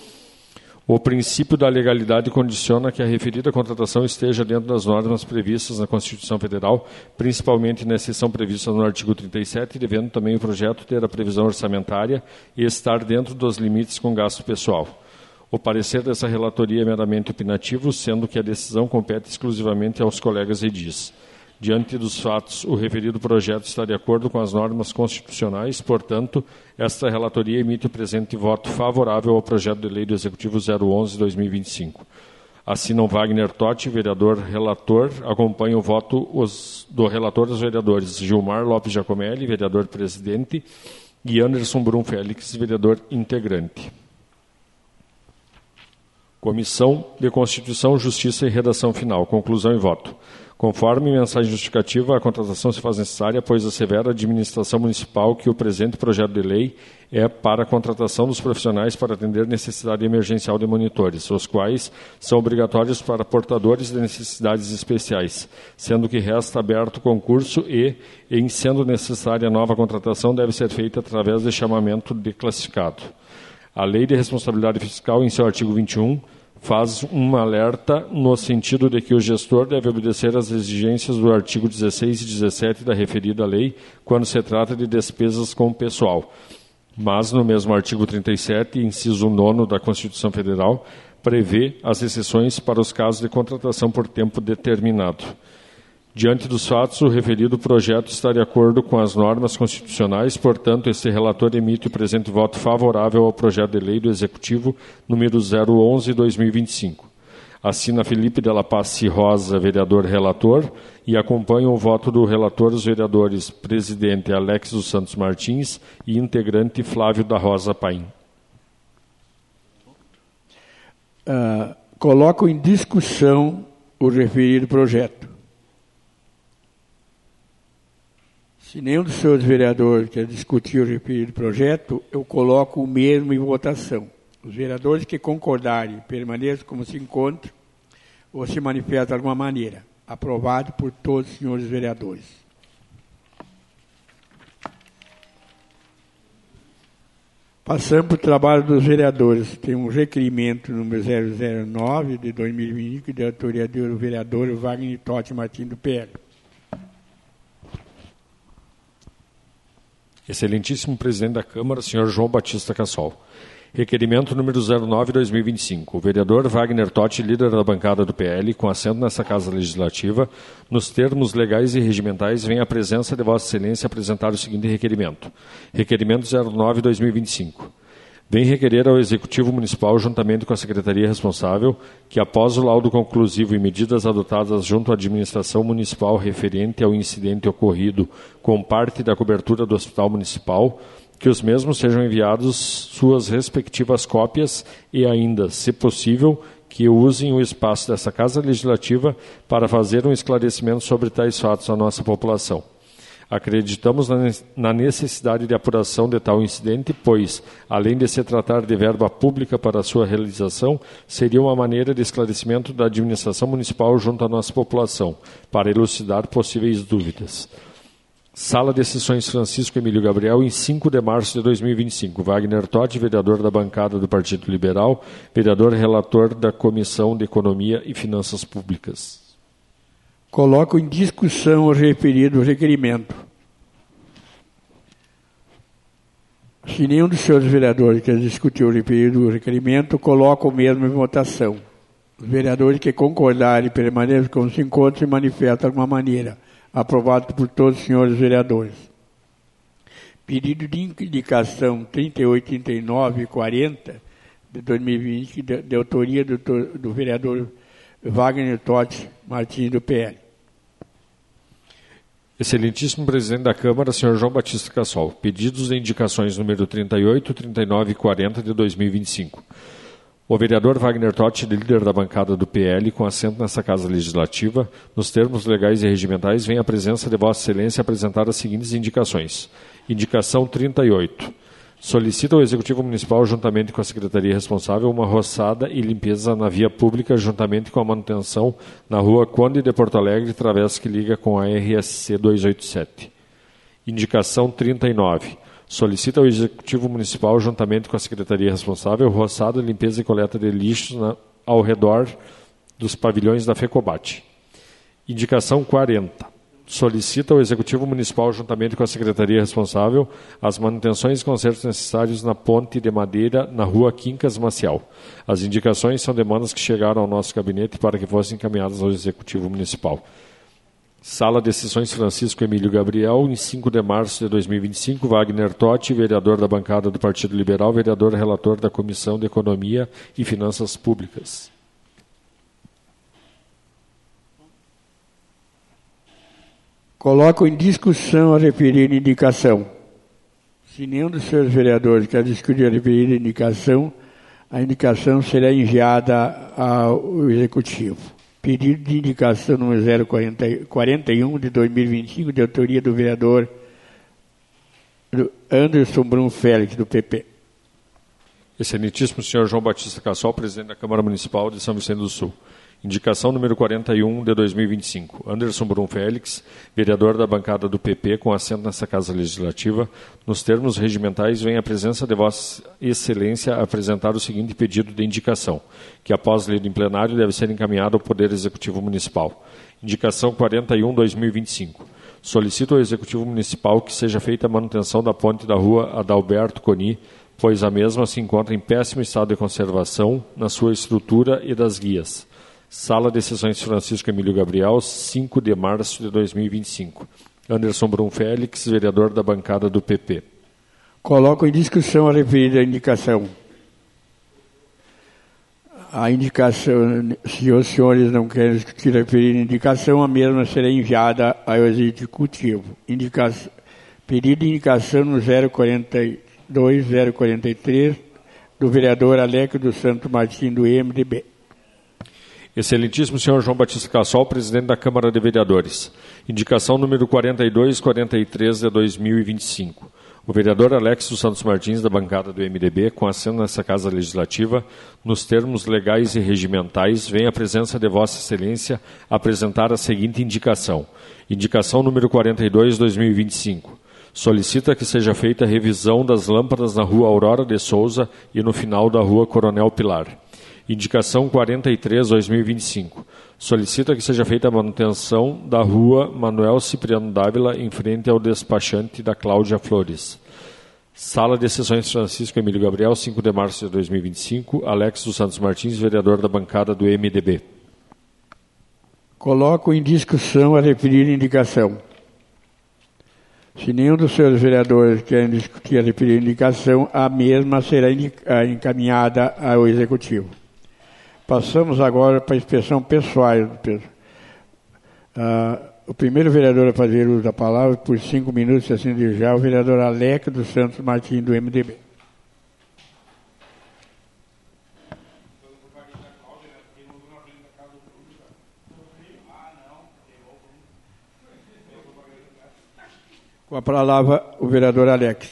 O princípio da legalidade condiciona que a referida contratação esteja dentro das normas previstas na Constituição Federal, principalmente na exceção prevista no artigo trinta e sete, devendo também o projeto ter a previsão orçamentária e estar dentro dos limites com gasto pessoal. O parecer dessa relatoria é meramente opinativo, sendo que a decisão compete exclusivamente aos colegas edis. Diante dos fatos, o referido projeto está de acordo com as normas constitucionais, portanto, esta relatoria emite o presente voto favorável ao projeto de lei do Executivo zero onze barra dois mil e vinte e cinco. Assinam Wagner Totti, vereador relator, acompanha o voto os, do relator dos vereadores Gilmar Lopes Giacomelli, vereador presidente, e Anderson Brum Félix, vereador integrante. Comissão de Constituição, Justiça e Redação Final. Conclusão e voto. Conforme mensagem justificativa, a contratação se faz necessária, pois a severa administração municipal que o presente projeto de lei é para a contratação dos profissionais para atender necessidade emergencial de monitores, os quais são obrigatórios para portadores de necessidades especiais, sendo que resta aberto concurso e, em sendo necessária nova contratação, deve ser feita através de chamamento de classificado. A Lei de Responsabilidade Fiscal, em seu artigo vinte e um, faz um alerta no sentido de que o gestor deve obedecer às exigências do artigo dezesseis e dezessete da referida lei quando se trata de despesas com o pessoal. Mas, no mesmo artigo trinta e sete, inciso nono da Constituição Federal, prevê as exceções para os casos de contratação por tempo determinado. Diante dos fatos, o referido projeto está de acordo com as normas constitucionais, portanto, este relator emite o presente voto favorável ao projeto de lei do Executivo número zero onze barra dois mil e vinte e cinco. Assina Felipe Della Paz Rosa, vereador relator, e acompanha o voto do relator os vereadores presidente Alex dos Santos Martins e integrante Flávio da Rosa Paim. Uh, coloco em discussão o referido projeto. Se nenhum dos seus vereadores quer discutir o referido projeto, eu coloco o mesmo em votação. Os vereadores que concordarem permaneçam como se encontram ou se manifestam de alguma maneira. Aprovado por todos os senhores vereadores. Passamos para o trabalho dos vereadores. Tem um requerimento número zero zero nove de dois mil e vinte, de autoria do vereador Wagner Totti Martins do P L. Excelentíssimo presidente da Câmara, senhor João Batista Cassol. Requerimento número zero nove barra dois mil e vinte e cinco. O vereador Wagner Totti, líder da bancada do P L, com assento nessa Casa Legislativa, nos termos legais e regimentais, vem à presença de Vossa Excelência apresentar o seguinte requerimento. Requerimento zero nove barra dois mil e vinte e cinco. Vem requerer ao Executivo Municipal, juntamente com a Secretaria responsável, que após o laudo conclusivo e medidas adotadas junto à Administração Municipal referente ao incidente ocorrido com parte da cobertura do Hospital Municipal, que os mesmos sejam enviados suas respectivas cópias e ainda, se possível, que usem o espaço dessa Casa Legislativa para fazer um esclarecimento sobre tais fatos à nossa população. Acreditamos na necessidade de apuração de tal incidente, pois, além de se tratar de verba pública para sua realização, seria uma maneira de esclarecimento da administração municipal junto à nossa população, para elucidar possíveis dúvidas. Sala de Sessões Francisco Emílio Gabriel, em cinco de março de dois mil e vinte e cinco. Wagner Totti, vereador da bancada do Partido Liberal, vereador relator da Comissão de Economia e Finanças Públicas. Coloco em discussão o referido requerimento. Se nenhum dos senhores vereadores quer discutir o referido requerimento, coloco o mesmo em votação. Os vereadores que concordarem e permaneçam como se encontram se manifestam de alguma maneira. Aprovado por todos os senhores vereadores. Pedido de indicação trinta e oito, trinta e nove e quarenta de dois mil e vinte, de, de autoria do, do vereador Wagner Totti Martins, do P L. Excelentíssimo presidente da Câmara, senhor João Batista Cassol. Pedidos de indicações número trinta e oito, trinta e nove e quarenta de dois mil e vinte e cinco. O vereador Wagner Totti, líder da bancada do P L, com assento nessa Casa Legislativa, nos termos legais e regimentais, vem à presença de Vossa Excelência apresentar as seguintes indicações. Indicação trinta e oito. Solicita ao Executivo Municipal, juntamente com a Secretaria responsável, uma roçada e limpeza na via pública, juntamente com a manutenção na Rua Conde de Porto Alegre, travessa que liga com a R S C duzentos e oitenta e sete. Indicação trinta e nove. Solicita ao Executivo Municipal, juntamente com a Secretaria responsável, roçada, limpeza e coleta de lixos na, ao redor dos pavilhões da FECOBAT. Indicação quarenta. Solicita ao Executivo Municipal, juntamente com a Secretaria responsável, as manutenções e consertos necessários na ponte de madeira na Rua Quincas Maciel. As indicações são demandas que chegaram ao nosso gabinete para que fossem encaminhadas ao Executivo Municipal. Sala de Sessões Francisco Emílio Gabriel, em cinco de março de dois mil e vinte e cinco, Wagner Totti, vereador da bancada do Partido Liberal, vereador relator da Comissão de Economia e Finanças Públicas. Coloco em discussão a referida indicação. Se nenhum dos senhores vereadores quer discutir a referida indicação, a indicação será enviada ao Executivo. Pedido de indicação número zero quarenta e um de dois mil e vinte e cinco, de autoria do vereador Anderson Brum Félix, do P P. Excelentíssimo senhor João Batista Cassol, presidente da Câmara Municipal de São Vicente do Sul. Indicação número quarenta e um de dois mil e vinte e cinco. Anderson Brum Félix, vereador da bancada do P P, com assento nessa Casa Legislativa, nos termos regimentais, vem à presença de Vossa Excelência a apresentar o seguinte pedido de indicação, que após lido em plenário deve ser encaminhado ao Poder Executivo Municipal. Indicação quarenta e um de dois mil e vinte e cinco. Solicito ao Executivo Municipal que seja feita a manutenção da ponte da Rua Adalberto Coni, pois a mesma se encontra em péssimo estado de conservação na sua estrutura e das guias. Sala de Sessões Francisco Emílio Gabriel, cinco de março de dois mil e vinte e cinco. Anderson Brum Félix, vereador da bancada do P P. Coloco em discussão a referida indicação. A indicação, se os senhores não querem discutir a referida indicação, a mesma será enviada ao Executivo. Indicação, pedido de indicação no zero quarenta e dois, zero quarenta e três, do vereador Aleco dos Santos Martins, do M D B. Excelentíssimo senhor João Batista Cassol, presidente da Câmara de Vereadores. Indicação número quarenta e dois, quarenta e três de dois mil e vinte e cinco. O vereador Alex dos Santos Martins, da bancada do M D B, com assento nessa Casa Legislativa, nos termos legais e regimentais, vem à presença de Vossa Excelência apresentar a seguinte indicação. Indicação número quarenta e dois, dois mil e vinte e cinco. Solicita que seja feita a revisão das lâmpadas na Rua Aurora de Souza e no final da Rua Coronel Pilar. Indicação quarenta e três, dois mil e vinte e cinco. Solicita que seja feita a manutenção da Rua Manuel Cipriano Dávila, em frente ao despachante da Cláudia Flores. Sala de Sessões Francisco Emílio Gabriel, cinco de março de dois mil e vinte e cinco. Alex dos Santos Martins, vereador da bancada do M D B. Coloco em discussão a referida indicação. Se nenhum dos senhores vereadores quer discutir a referida indicação, a mesma será encaminhada ao Executivo. Passamos agora para a inspeção pessoal. Uh, o primeiro vereador a fazer uso da palavra, por cinco minutos, se assim desejar, o vereador Aleco dos Santos Martins, do M D B. Com a palavra, o vereador Alex.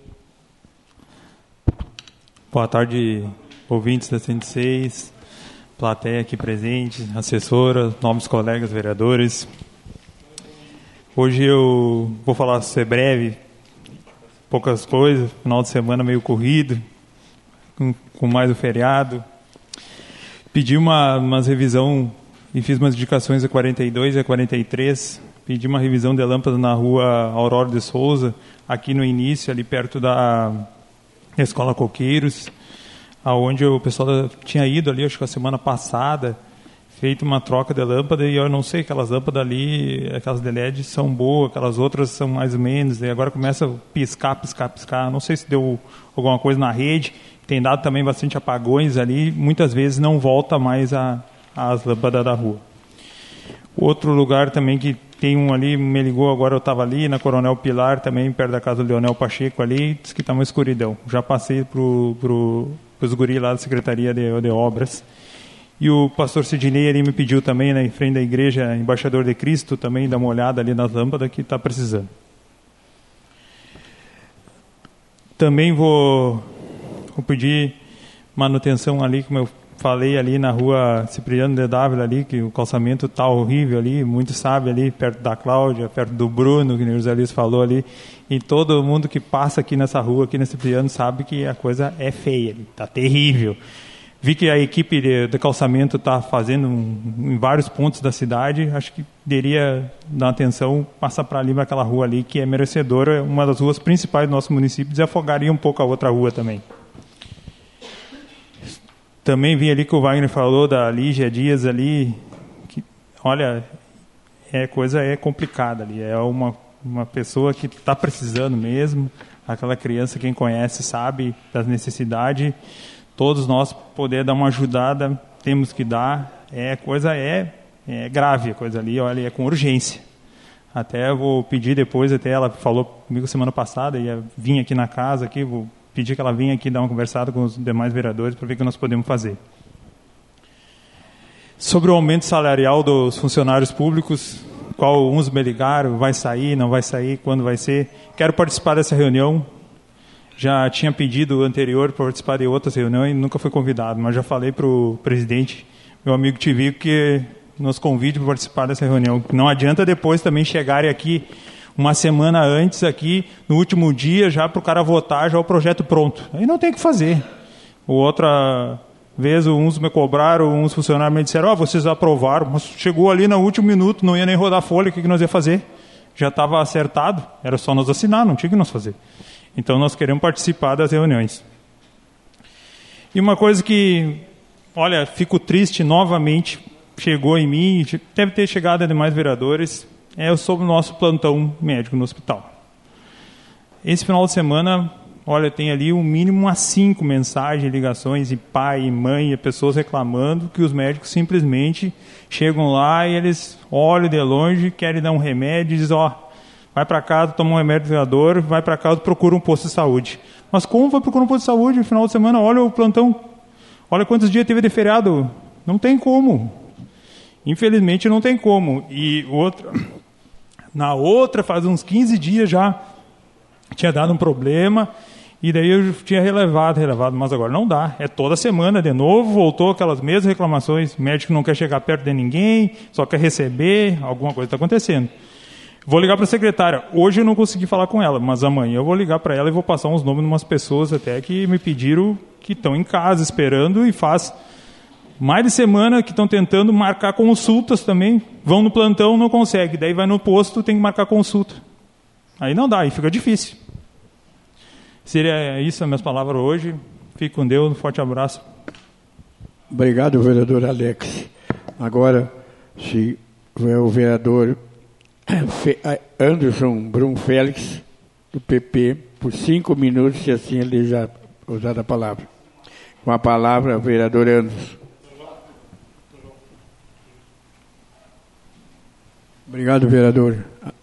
Boa tarde, ouvintes da cento e seis. plateia aqui presente, assessora, novos colegas vereadores. Hoje eu vou falar ser breve, poucas coisas, final de semana meio corrido, com, com mais o feriado. Pedi uma umas revisão e fiz umas indicações a quarenta e dois e a quarenta e três. Pedi uma revisão de lâmpadas na rua Aurora de Souza, aqui no início, ali perto da Escola Coqueiros, aonde o pessoal tinha ido ali, acho que a semana passada, feito uma troca de lâmpada, e eu não sei, aquelas lâmpadas ali, aquelas de L E D são boas, aquelas outras são mais ou menos, e agora começa a piscar, piscar, piscar, não sei se deu alguma coisa na rede, tem dado também bastante apagões ali, muitas vezes não volta mais a, as lâmpadas da rua. Outro lugar também que tem um ali, me ligou agora, eu estava ali, na Coronel Pilar, também perto da casa do Leonel Pacheco ali, disse que está uma escuridão. Já passei para pro, os guris lá da Secretaria de, de Obras. E o pastor Sidney ali me pediu também, né, em frente da igreja Embaixador de Cristo, também dar uma olhada ali nas lâmpadas que está precisando. Também vou, vou pedir manutenção ali, como eu falei, ali na rua Cipriano de Dávila ali, que o calçamento está horrível ali, muito sabe ali, perto da Cláudia, perto do Bruno, que o José Luiz falou ali, e todo mundo que passa aqui nessa rua, aqui na Cipriano, sabe que a coisa é feia, está terrível. Vi que a equipe de, de calçamento está fazendo um, em vários pontos da cidade, acho que deveria dar atenção, passar para ali, para aquela rua ali, que é merecedora, uma das ruas principais do nosso município, desafogaria um pouco a outra rua também. Também vi ali que o Wagner falou da Lígia Dias ali, que, olha, é coisa é complicada ali, é uma, uma pessoa que está precisando mesmo, aquela criança, quem conhece sabe das necessidades, todos nós poder dar uma ajudada, temos que dar, é coisa é, é grave a coisa ali, olha, é com urgência. Até vou pedir depois, até ela falou comigo semana passada, ia vir aqui na casa, aqui, vou pedir que ela venha aqui dar uma conversada com os demais vereadores para ver o que nós podemos fazer. Sobre o aumento salarial dos funcionários públicos, qual uns me ligaram, vai sair, não vai sair, quando vai ser. Quero participar dessa reunião. Já tinha pedido anterior para participar de outras reuniões e nunca fui convidado, mas já falei para o presidente, meu amigo Tivico, que nos convide para participar dessa reunião. Não adianta depois também chegarem aqui uma semana antes aqui, no último dia, já para o cara votar, já o projeto pronto. Aí não tem o que fazer. Outra vez, uns me cobraram, uns funcionários me disseram, oh, vocês aprovaram, mas chegou ali no último minuto, não ia nem rodar folha, o que, que nós ia fazer? Já estava acertado, era só nós assinar, não tinha o que nós fazer. Então, nós queremos participar das reuniões. E uma coisa que, olha, fico triste novamente, chegou em mim, deve ter chegado a demais vereadores, é sobre o nosso plantão médico no hospital. Esse final de semana, olha, tem ali um mínimo umas cinco mensagens, ligações, e pai, e mãe, e pessoas reclamando que os médicos simplesmente chegam lá e eles olham de longe, querem dar um remédio e dizem, ó, oh, vai para casa, toma um remédio vereador, vai para casa, procura um posto de saúde. Mas como vai procurar um posto de saúde no final de semana? Olha o plantão, olha quantos dias teve de feriado. Não tem como. Infelizmente não tem como. E outra... Na outra, faz uns quinze dias já, tinha dado um problema, e daí eu tinha relevado, relevado, mas agora não dá. É toda semana de novo, voltou aquelas mesmas reclamações, o médico não quer chegar perto de ninguém, só quer receber, alguma coisa está acontecendo. Vou ligar para a secretária. Hoje eu não consegui falar com ela, mas amanhã eu vou ligar para ela e vou passar uns nomes de umas pessoas até que me pediram que estão em casa esperando e faz... mais de semana que estão tentando marcar consultas também, vão no plantão, não consegue, daí vai no posto, tem que marcar consulta. Aí não dá, aí fica difícil. Seria isso as minhas palavras hoje. Fique com Deus, um forte abraço. Obrigado, vereador Alex. Agora, se o vereador Anderson Brum Félix, do P P, por cinco minutos, e assim ele já usar a palavra. Com a palavra, o vereador Anderson. Obrigado, vereador.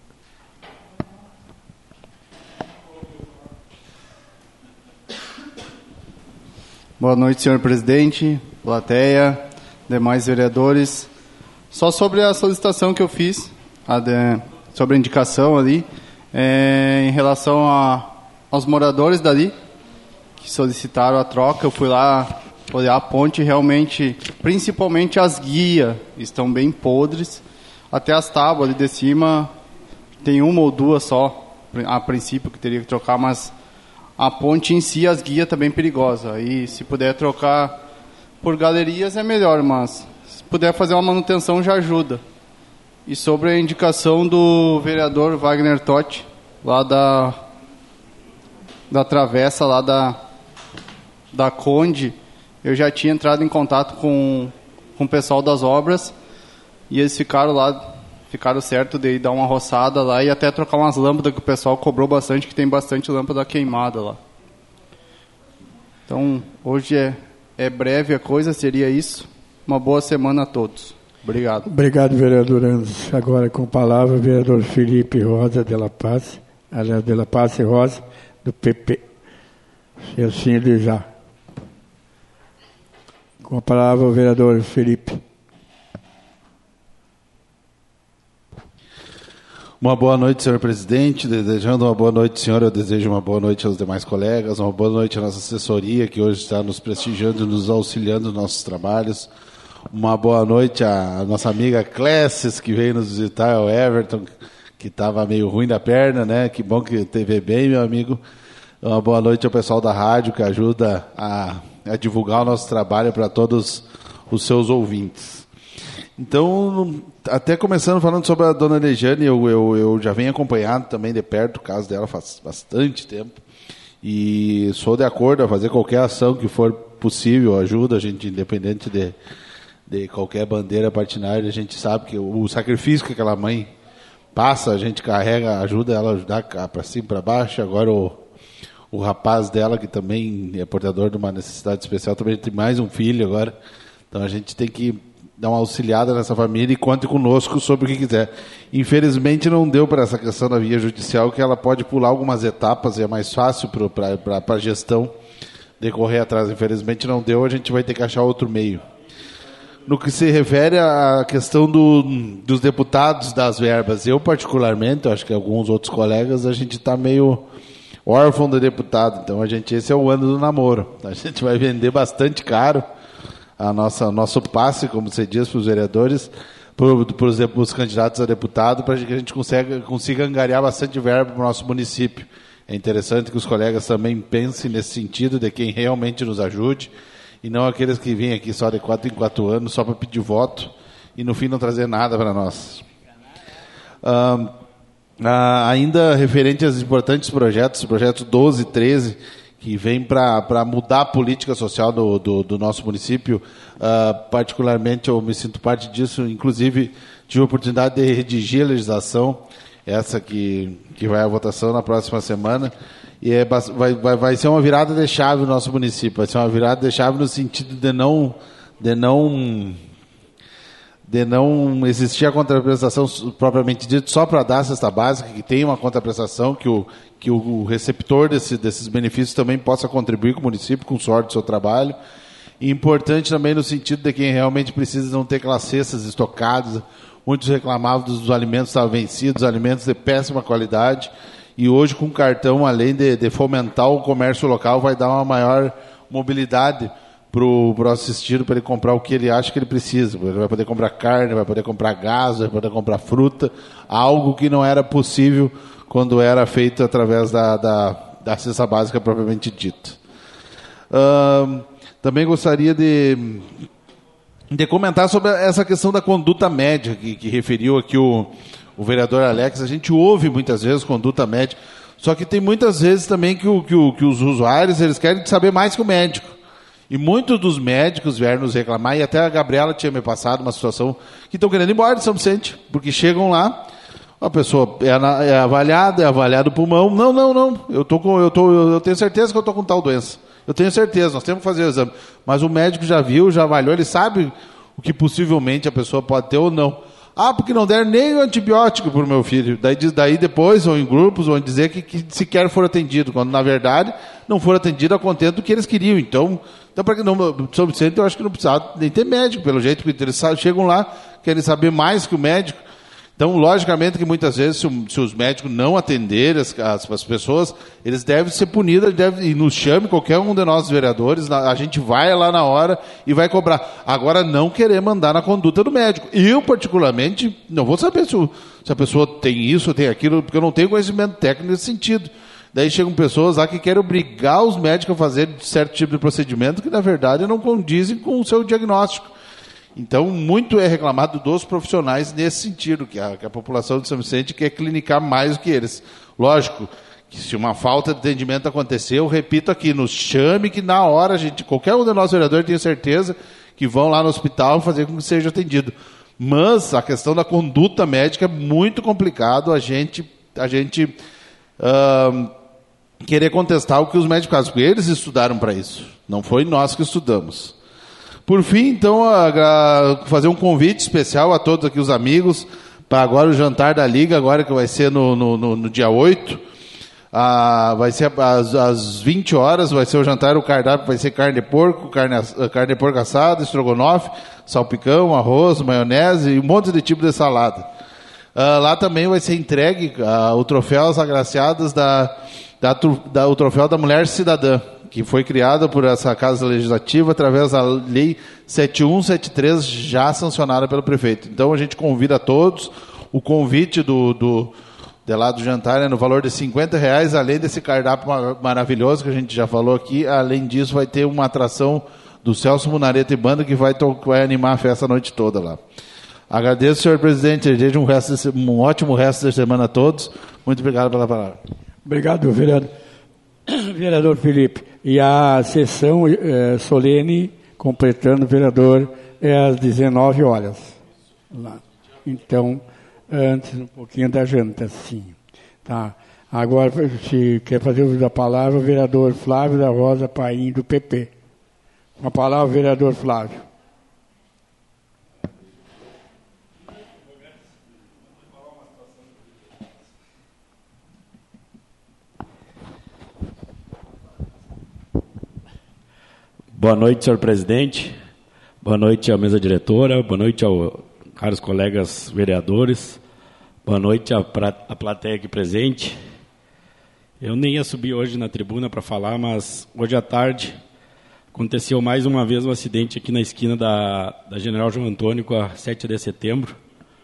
Boa noite, senhor presidente, plateia, demais vereadores. Só sobre a solicitação que eu fiz, a de, sobre a indicação ali, é, em relação a, aos moradores dali, que solicitaram a troca, eu fui lá olhar a ponte realmente, principalmente as guias, estão bem podres. Até as tábuas ali de cima, tem uma ou duas só, a princípio, que teria que trocar, mas a ponte em si, as guias tá bem perigosa. Aí, se puder trocar por galerias é melhor, mas se puder fazer uma manutenção já ajuda. E sobre a indicação do vereador Wagner Totti, lá da, da travessa, lá da, da Conde, eu já tinha entrado em contato com, com o pessoal das obras e eles ficaram lá, ficaram certo de dar uma roçada lá e até trocar umas lâmpadas que o pessoal cobrou bastante, que tem bastante lâmpada queimada lá. Então, hoje é, é breve a coisa, seria isso. Uma boa semana a todos. Obrigado. Obrigado, vereador Anderson. Agora com a palavra o vereador Felipe Rosa de La Paz, aliás, de La Paz e Rosa, do P P. Se assim desejar. Com a palavra o vereador Felipe. Uma boa noite, senhor presidente. Desejando uma boa noite, senhor, eu desejo uma boa noite aos demais colegas, uma boa noite à nossa assessoria, que hoje está nos prestigiando e nos auxiliando nos nossos trabalhos. Uma boa noite à nossa amiga Clécis, que veio nos visitar, o Everton, que estava meio ruim da perna, né? Que bom que teve bem, meu amigo. Uma boa noite ao pessoal da rádio, que ajuda a, a divulgar o nosso trabalho para todos os seus ouvintes. Então, até começando falando sobre a dona Lejane, eu, eu, eu já venho acompanhando também de perto o caso dela faz bastante tempo. E sou de acordo a fazer qualquer ação que for possível, ajuda a gente, independente de... de qualquer bandeira partidária, a gente sabe que o sacrifício que aquela mãe passa, a gente carrega, ajuda ela a ajudar para cima e para baixo. Agora o, o rapaz dela, que também é portador de uma necessidade especial, também tem mais um filho agora. Então a gente tem que dar uma auxiliada nessa família e conte conosco sobre o que quiser. Infelizmente não deu para essa questão da via judicial, que ela pode pular algumas etapas e é mais fácil para a gestão decorrer atrás. Infelizmente não deu, a gente vai ter que achar outro meio. No que se refere à questão do, dos deputados das verbas, eu particularmente, acho que alguns outros colegas, a gente está meio órfão de deputado. Então, a gente, esse é o ano do namoro. A gente vai vender bastante caro a nossa nosso passe, como você diz, para os vereadores, para os candidatos a deputado, para que a gente consiga, consiga angariar bastante verba para o nosso município. É interessante que os colegas também pensem nesse sentido, de quem realmente nos ajude, e não aqueles que vêm aqui só de quatro em quatro anos, só para pedir voto, e no fim não trazer nada para nós. Ah, ah, ainda referente aos importantes projetos, projetos doze e treze, que vêm para mudar a política social do, do, do nosso município, ah, particularmente eu me sinto parte disso, inclusive tive a oportunidade de redigir a legislação, essa que, que vai à votação na próxima semana. E é, vai, vai, vai ser uma virada de chave no nosso município. Vai ser uma virada de chave no sentido de não, de não, de não existir a contraprestação propriamente dita só para dar a cesta básica, que tem uma contraprestação, que o, que o receptor desse, desses benefícios também possa contribuir com o município, com o suor do seu trabalho. E importante também no sentido de quem realmente precisa não ter aquelas cestas estocadas. Muitos reclamavam dos, dos alimentos que estavam vencidos, alimentos de péssima qualidade. E hoje, com o cartão, além de, de fomentar o comércio local, vai dar uma maior mobilidade para o assistido, para ele comprar o que ele acha que ele precisa. Ele vai poder comprar carne, vai poder comprar gás, vai poder comprar fruta, algo que não era possível quando era feito através da, da, da cesta básica propriamente dita. Uh, também gostaria de, de comentar sobre essa questão da conduta médica, que, que referiu aqui o... o vereador Alex. A gente ouve muitas vezes conduta médica, só que tem muitas vezes também que, o, que, o, que os usuários eles querem saber mais que o médico. E muitos dos médicos vieram nos reclamar, e até a Gabriela tinha me passado uma situação que estão querendo ir embora de São Vicente, porque chegam lá, a pessoa é, é avaliada, é avaliado o pulmão. Não, não, não, eu, tô com, eu, tô, eu tenho certeza que eu estou com tal doença. Eu tenho certeza, nós temos que fazer o exame. Mas o médico já viu, já avaliou, ele sabe o que possivelmente a pessoa pode ter ou não. Ah, porque não deram nem o antibiótico para o meu filho. Daí, daí depois, ou em grupos, vão dizer que, que sequer foram atendidos, quando na verdade não foram atendidos a contento do que eles queriam. Então, então para que não, sobre isso, eu acho que não precisava nem ter médico, pelo jeito que eles chegam lá, querem saber mais que o médico. Então, logicamente que muitas vezes, se, o, se os médicos não atenderem as, as, as pessoas, eles devem ser punidos, devem, e nos chame qualquer um de nós vereadores, a gente vai lá na hora e vai cobrar. Agora, não querer mandar na conduta do médico. Eu, particularmente, não vou saber se, o, se a pessoa tem isso ou tem aquilo, porque eu não tenho conhecimento técnico nesse sentido. Daí chegam pessoas lá que querem obrigar os médicos a fazer certo tipo de procedimento que, na verdade, não condizem com o seu diagnóstico. Então, muito é reclamado dos profissionais nesse sentido, que a, que a população de São Vicente quer clinicar mais do que eles. Lógico, que se uma falta de atendimento acontecer, eu repito aqui, nos chame que na hora, a gente, qualquer um de nós vereadores tem certeza que vão lá no hospital fazer com que seja atendido. Mas a questão da conduta médica é muito complicado a gente, a gente uh, querer contestar o que os médicos fazem, porque eles estudaram para isso, não foi nós que estudamos. Por fim, então, a, a, fazer um convite especial a todos aqui os amigos para agora o jantar da Liga, agora que vai ser no, no, no, no dia oito. Ah, vai ser às, às vinte horas, vai ser o jantar, o cardápio vai ser carne de porco, carne, carne de porco assada, estrogonofe, salpicão, arroz, maionese e um monte de tipo de salada. Ah, lá também vai ser entregue ah, o troféu às agraciadas da, da, da, o troféu da Mulher Cidadã, que foi criada por essa Casa Legislativa através da Lei sete mil cento e setenta e três, já sancionada pelo prefeito. Então, a gente convida a todos. O convite do, do, de lá do jantar é no valor de cinquenta reais, além desse cardápio maravilhoso que a gente já falou aqui. Além disso, vai ter uma atração do Celso Munareta e Banda que vai, to, vai animar a festa a noite toda lá. Agradeço, senhor presidente. Desejo um, resto de, um ótimo resto da semana a todos. Muito obrigado pela palavra. Obrigado, vereador. Vereador Felipe. E a sessão é, solene, completando, vereador, é às dezenove horas. Lá. Então, antes um pouquinho da janta, sim. Tá. Agora, se quer fazer uso da palavra, o vereador Flávio da Rosa Paim, do P P. Com a palavra, o vereador Flávio. Boa noite, senhor presidente. Boa noite à mesa diretora. Boa noite aos caros colegas vereadores. Boa noite à, pra, à plateia aqui presente. Eu nem ia subir hoje na tribuna para falar, mas hoje à tarde aconteceu mais uma vez um acidente aqui na esquina da, da General João Antônio com a sete de setembro.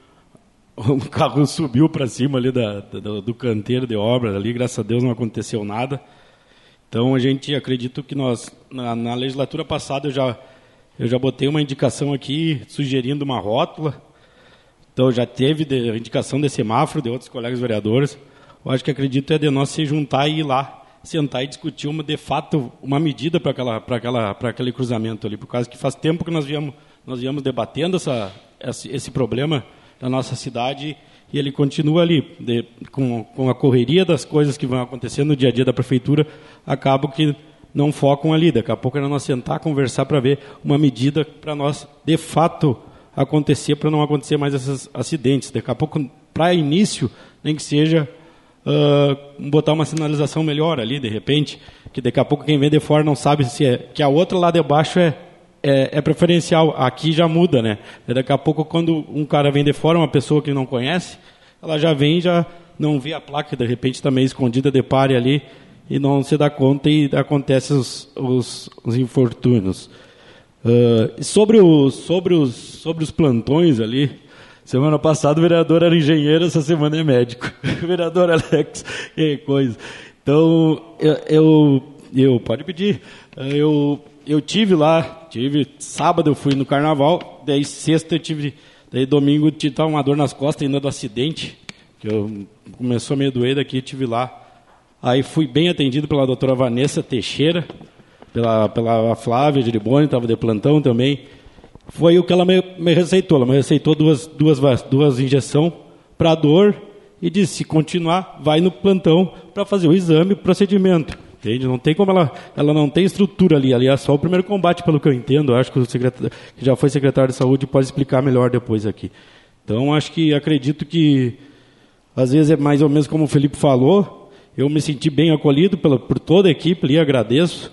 Um carro subiu para cima ali da, da, do canteiro de obras ali, graças a Deus não aconteceu nada. Então, a gente acredita que nós, na, na legislatura passada, eu já, eu já botei uma indicação aqui, sugerindo uma rótula. Então, já teve de, a indicação de semáforo, de outros colegas vereadores. Eu acho que acredito é de nós se juntar e ir lá, sentar e discutir, uma, de fato, uma medida para aquela, para aquela, para aquele cruzamento ali, por causa que faz tempo que nós viemos, nós viemos debatendo essa, esse, esse problema na nossa cidade. E ele continua ali, de, com, com a correria das coisas que vão acontecendo no dia a dia da prefeitura, acaba que não focam ali. Daqui a pouco é nós sentar, conversar para ver uma medida para nós, de fato, acontecer, para não acontecer mais esses acidentes. Daqui a pouco, para início, nem que seja uh, botar uma sinalização melhor ali, de repente, que daqui a pouco quem vem de fora não sabe se é, que a outra lá de baixo é É, é preferencial, aqui já muda, né? Daqui a pouco, quando um cara vem de fora, uma pessoa que não conhece, ela já vem, já não vê a placa, de repente está meio escondida de pare ali, e não se dá conta e acontecem os, os, os infortúnios. Uh, sobre, o, sobre, os, sobre os plantões ali, semana passada o vereador era engenheiro, essa semana é médico. Vereador Alex, que coisa. Então, eu, eu, eu pode pedir, eu... Eu tive lá, tive sábado eu fui no carnaval, daí sexta eu tive, daí domingo tive uma dor nas costas ainda do acidente, que eu, começou a me doer daqui, tive lá. Aí fui bem atendido pela doutora Vanessa Teixeira, pela, pela Flávia de Riboni, estava de plantão também. Foi o que ela me, me receitou, ela me receitou duas, duas, duas injeções para dor e disse, se continuar, vai no plantão para fazer o exame, o procedimento. Entende? Não tem como ela, ela não tem estrutura ali, ali é só o primeiro combate, pelo que eu entendo. Acho que o secretário, que já foi secretário de saúde, pode explicar melhor depois aqui. Então, acho que, acredito que, às vezes é mais ou menos como o Felipe falou, eu me senti bem acolhido pela, por toda a equipe ali, agradeço,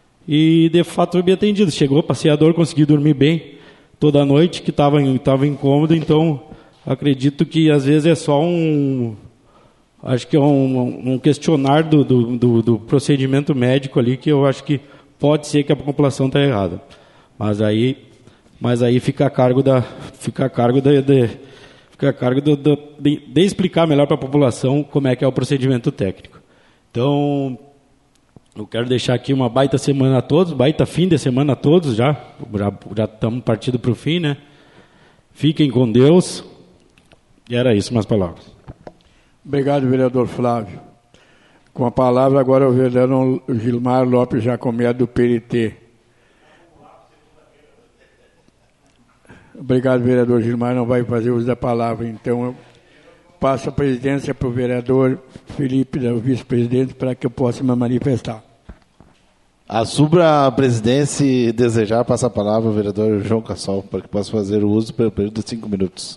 e de fato fui bem atendido. Chegou, passeador, consegui dormir bem toda a noite, que estava estava incômodo, então acredito que às vezes é só um, acho que é um, um questionar do, do, do, do procedimento médico ali, que eu acho que pode ser que a população está errada. Mas aí, mas aí fica a cargo da, fica a cargo da, de, fica a cargo do, do, de, de explicar melhor para a população como é que é o procedimento técnico. Então, eu quero deixar aqui uma baita semana a todos, baita fim de semana a todos já, já, já estamos partindo para o fim, né? Fiquem com Deus. E era isso, minhas palavras. Obrigado, vereador Flávio. Com a palavra agora o vereador Gilmar Lopes Jacomé, do P L T. Obrigado, vereador Gilmar, não vai fazer uso da palavra, então eu passo a presidência para o vereador Felipe, o vice-presidente, para que eu possa me manifestar. Assumo a presidência e desejar, passa a palavra ao vereador João Cassol, para que possa fazer o uso pelo período de cinco minutos.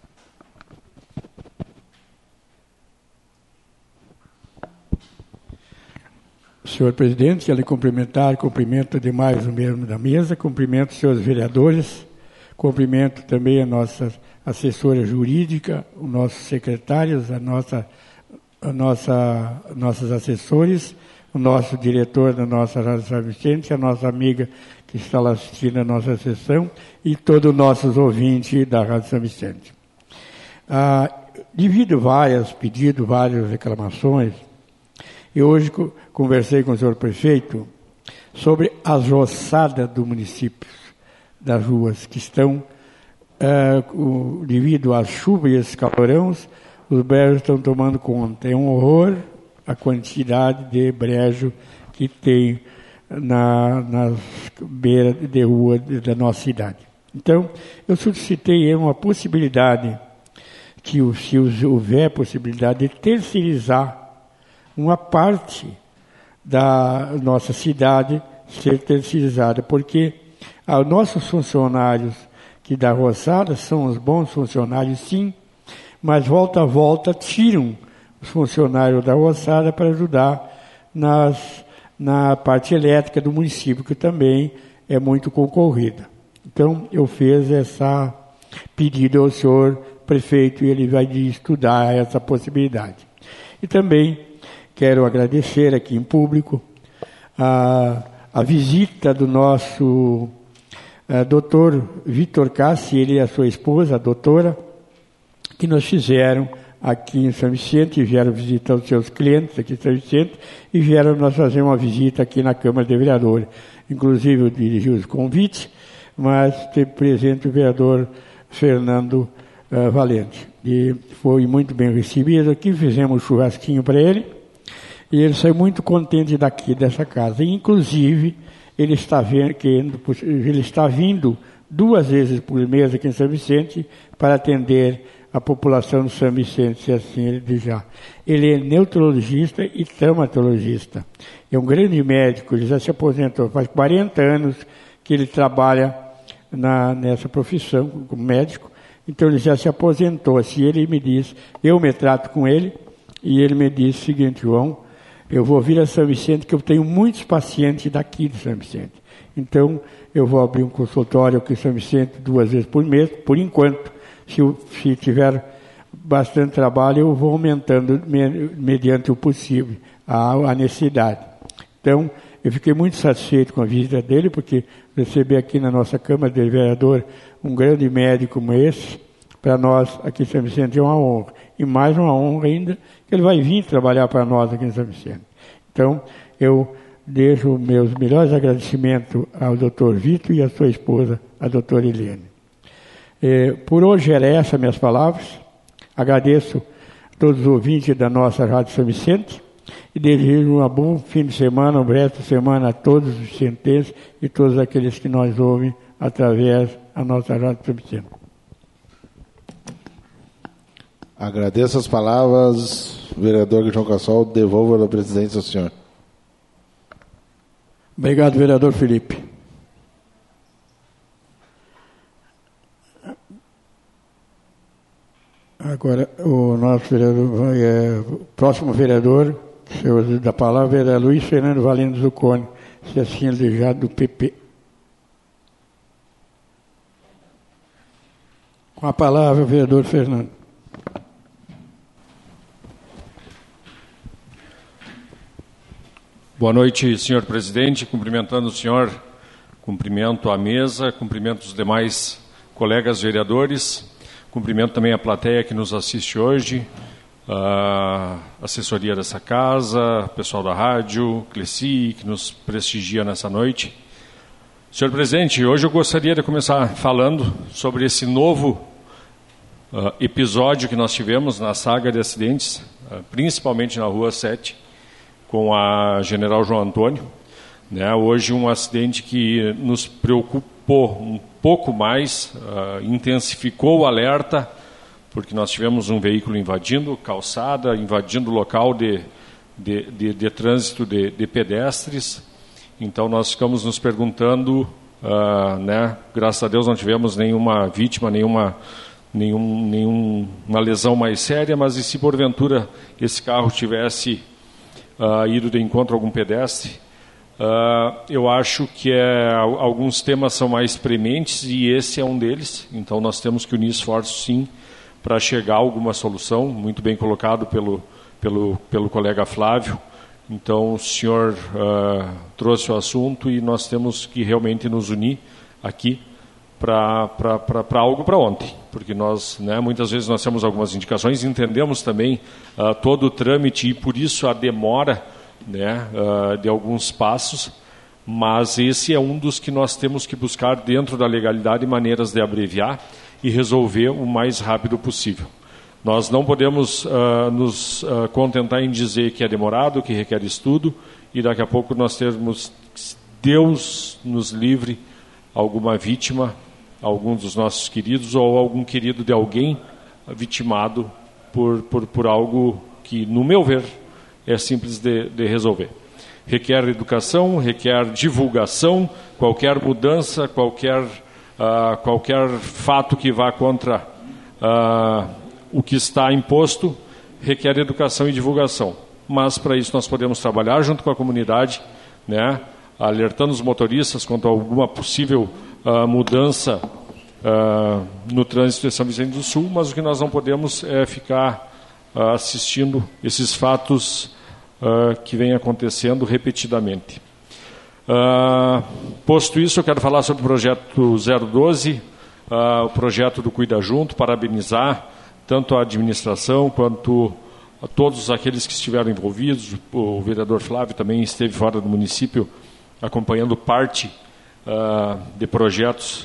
Senhor presidente, quero lhe cumprimentar, cumprimento demais o mesmo da mesa, cumprimento os senhores vereadores, cumprimento também a nossa assessora jurídica, os nossos secretários, a nossa, a nossa, nossos assessores, o nosso diretor da nossa Rádio São Vicente, a nossa amiga que está lá assistindo a nossa sessão e todos os nossos ouvintes da Rádio São Vicente. Ah, devido a vários pedidos, várias reclamações, eu hoje conversei com o senhor prefeito sobre as roçadas do município, das ruas, que estão, uh, o, devido às chuvas e esses calorões, os brejos estão tomando conta. É um horror a quantidade de brejo que tem na, nas beiras de rua da nossa cidade. Então, eu solicitei uma possibilidade, que se houver possibilidade de terceirizar uma parte da nossa cidade ser terceirizada, porque os nossos funcionários que da roçada são os bons funcionários, sim, mas volta a volta tiram os funcionários da roçada para ajudar nas, na parte elétrica do município, que também é muito concorrida. Então, eu fiz essa pedido ao senhor prefeito e ele vai estudar essa possibilidade. E também quero agradecer aqui em público a, a visita do nosso a, doutor Vitor Cassi, ele e a sua esposa, a doutora, que nos fizeram aqui em São Vicente, vieram visitar os seus clientes aqui em São Vicente e vieram nós fazer uma visita aqui na Câmara de Vereadores. Inclusive eu dirigi os convites, mas teve presente o vereador Fernando uh, Valente. E foi muito bem recebido aqui, fizemos um churrasquinho para ele. E ele saiu muito contente daqui, dessa casa. E, inclusive, ele está, vendo, ele está vindo duas vezes por mês aqui em São Vicente para atender a população de São Vicente, se assim ele desejar. Ele é neurologista e traumatologista. É um grande médico, ele já se aposentou. Faz quarenta anos que ele trabalha na, nessa profissão, como médico. Então, ele já se aposentou. Assim, ele me diz, eu me trato com ele, e ele me disse o seguinte: João, eu vou vir a São Vicente, que eu tenho muitos pacientes daqui de São Vicente. Então, eu vou abrir um consultório aqui em São Vicente duas vezes por mês, por enquanto. Se, eu, se tiver bastante trabalho, eu vou aumentando me, mediante o possível, a, a necessidade. Então, eu fiquei muito satisfeito com a visita dele, porque receber aqui na nossa Câmara de Vereador um grande médico como esse, para nós aqui em São Vicente é uma honra. E mais uma honra ainda, que ele vai vir trabalhar para nós aqui em São Vicente. Então, eu deixo meus melhores agradecimentos ao doutor Vitor e à sua esposa, a doutora Helene. Eh, por hoje eram essas minhas palavras. Agradeço a todos os ouvintes da nossa Rádio São Vicente e desejo um bom fim de semana, um breve de semana a todos os vicentenses e todos aqueles que nos ouvem através da nossa Rádio São Vicente. Agradeço as palavras, vereador João Cassol, devolvo a presidência ao senhor. Obrigado, vereador Felipe. Agora, o nosso vereador, é, o próximo vereador, senhor da palavra, é Luiz Fernando Valente Zucconi, se assim ele desejar, do P P. Com a palavra, o vereador Fernando. Boa noite, senhor presidente. Cumprimentando o senhor, cumprimento a mesa, cumprimento os demais colegas vereadores, cumprimento também a plateia que nos assiste hoje, a assessoria dessa casa, pessoal da rádio, Cleci, que nos prestigia nessa noite. Senhor presidente, hoje eu gostaria de começar falando sobre esse novo uh, episódio que nós tivemos na saga de acidentes, uh, principalmente na Rua sete, com a General João Antônio. Né? Hoje um acidente que nos preocupou um pouco mais, uh, intensificou o alerta, porque nós tivemos um veículo invadindo calçada, invadindo local de, de, de, de trânsito de, de pedestres. Então nós ficamos nos perguntando, uh, né? Graças a Deus não tivemos nenhuma vítima, nenhuma, nenhum, nenhuma lesão mais séria, mas e se porventura esse carro tivesse Uh, ido de encontro a algum pedestre, uh, eu acho que é, alguns temas são mais prementes e esse é um deles. Então nós temos que unir esforços sim para chegar a alguma solução, muito bem colocado pelo, pelo, pelo colega Flávio. Então o senhor uh, trouxe o assunto e nós temos que realmente nos unir aqui para algo para ontem, porque nós, né, muitas vezes nós temos algumas indicações, entendemos também uh, todo o trâmite e por isso a demora, né, uh, de alguns passos, mas esse é um dos que nós temos que buscar dentro da legalidade maneiras de abreviar e resolver o mais rápido possível. Nós não podemos uh, nos uh, contentar em dizer que é demorado, que requer estudo e daqui a pouco nós termos, Deus nos livre, alguma vítima, algum dos nossos queridos ou algum querido de alguém vitimado por, por, por algo que, no meu ver, é simples de, de resolver. Requer educação, requer divulgação, qualquer mudança, qualquer, uh, qualquer fato que vá contra uh, o que está imposto, requer educação e divulgação. Mas, para isso, nós podemos trabalhar junto com a comunidade, né, alertando os motoristas quanto a alguma possível uh, mudança uh, no trânsito de São Vicente do Sul, mas o que nós não podemos é ficar uh, assistindo esses fatos uh, que vêm acontecendo repetidamente. Uh, posto isso, eu quero falar sobre o projeto zero doze, uh, o projeto do Cuida Junto, parabenizar tanto a administração quanto a todos aqueles que estiveram envolvidos. O vereador Flávio também esteve fora do município acompanhando parte uh, de projetos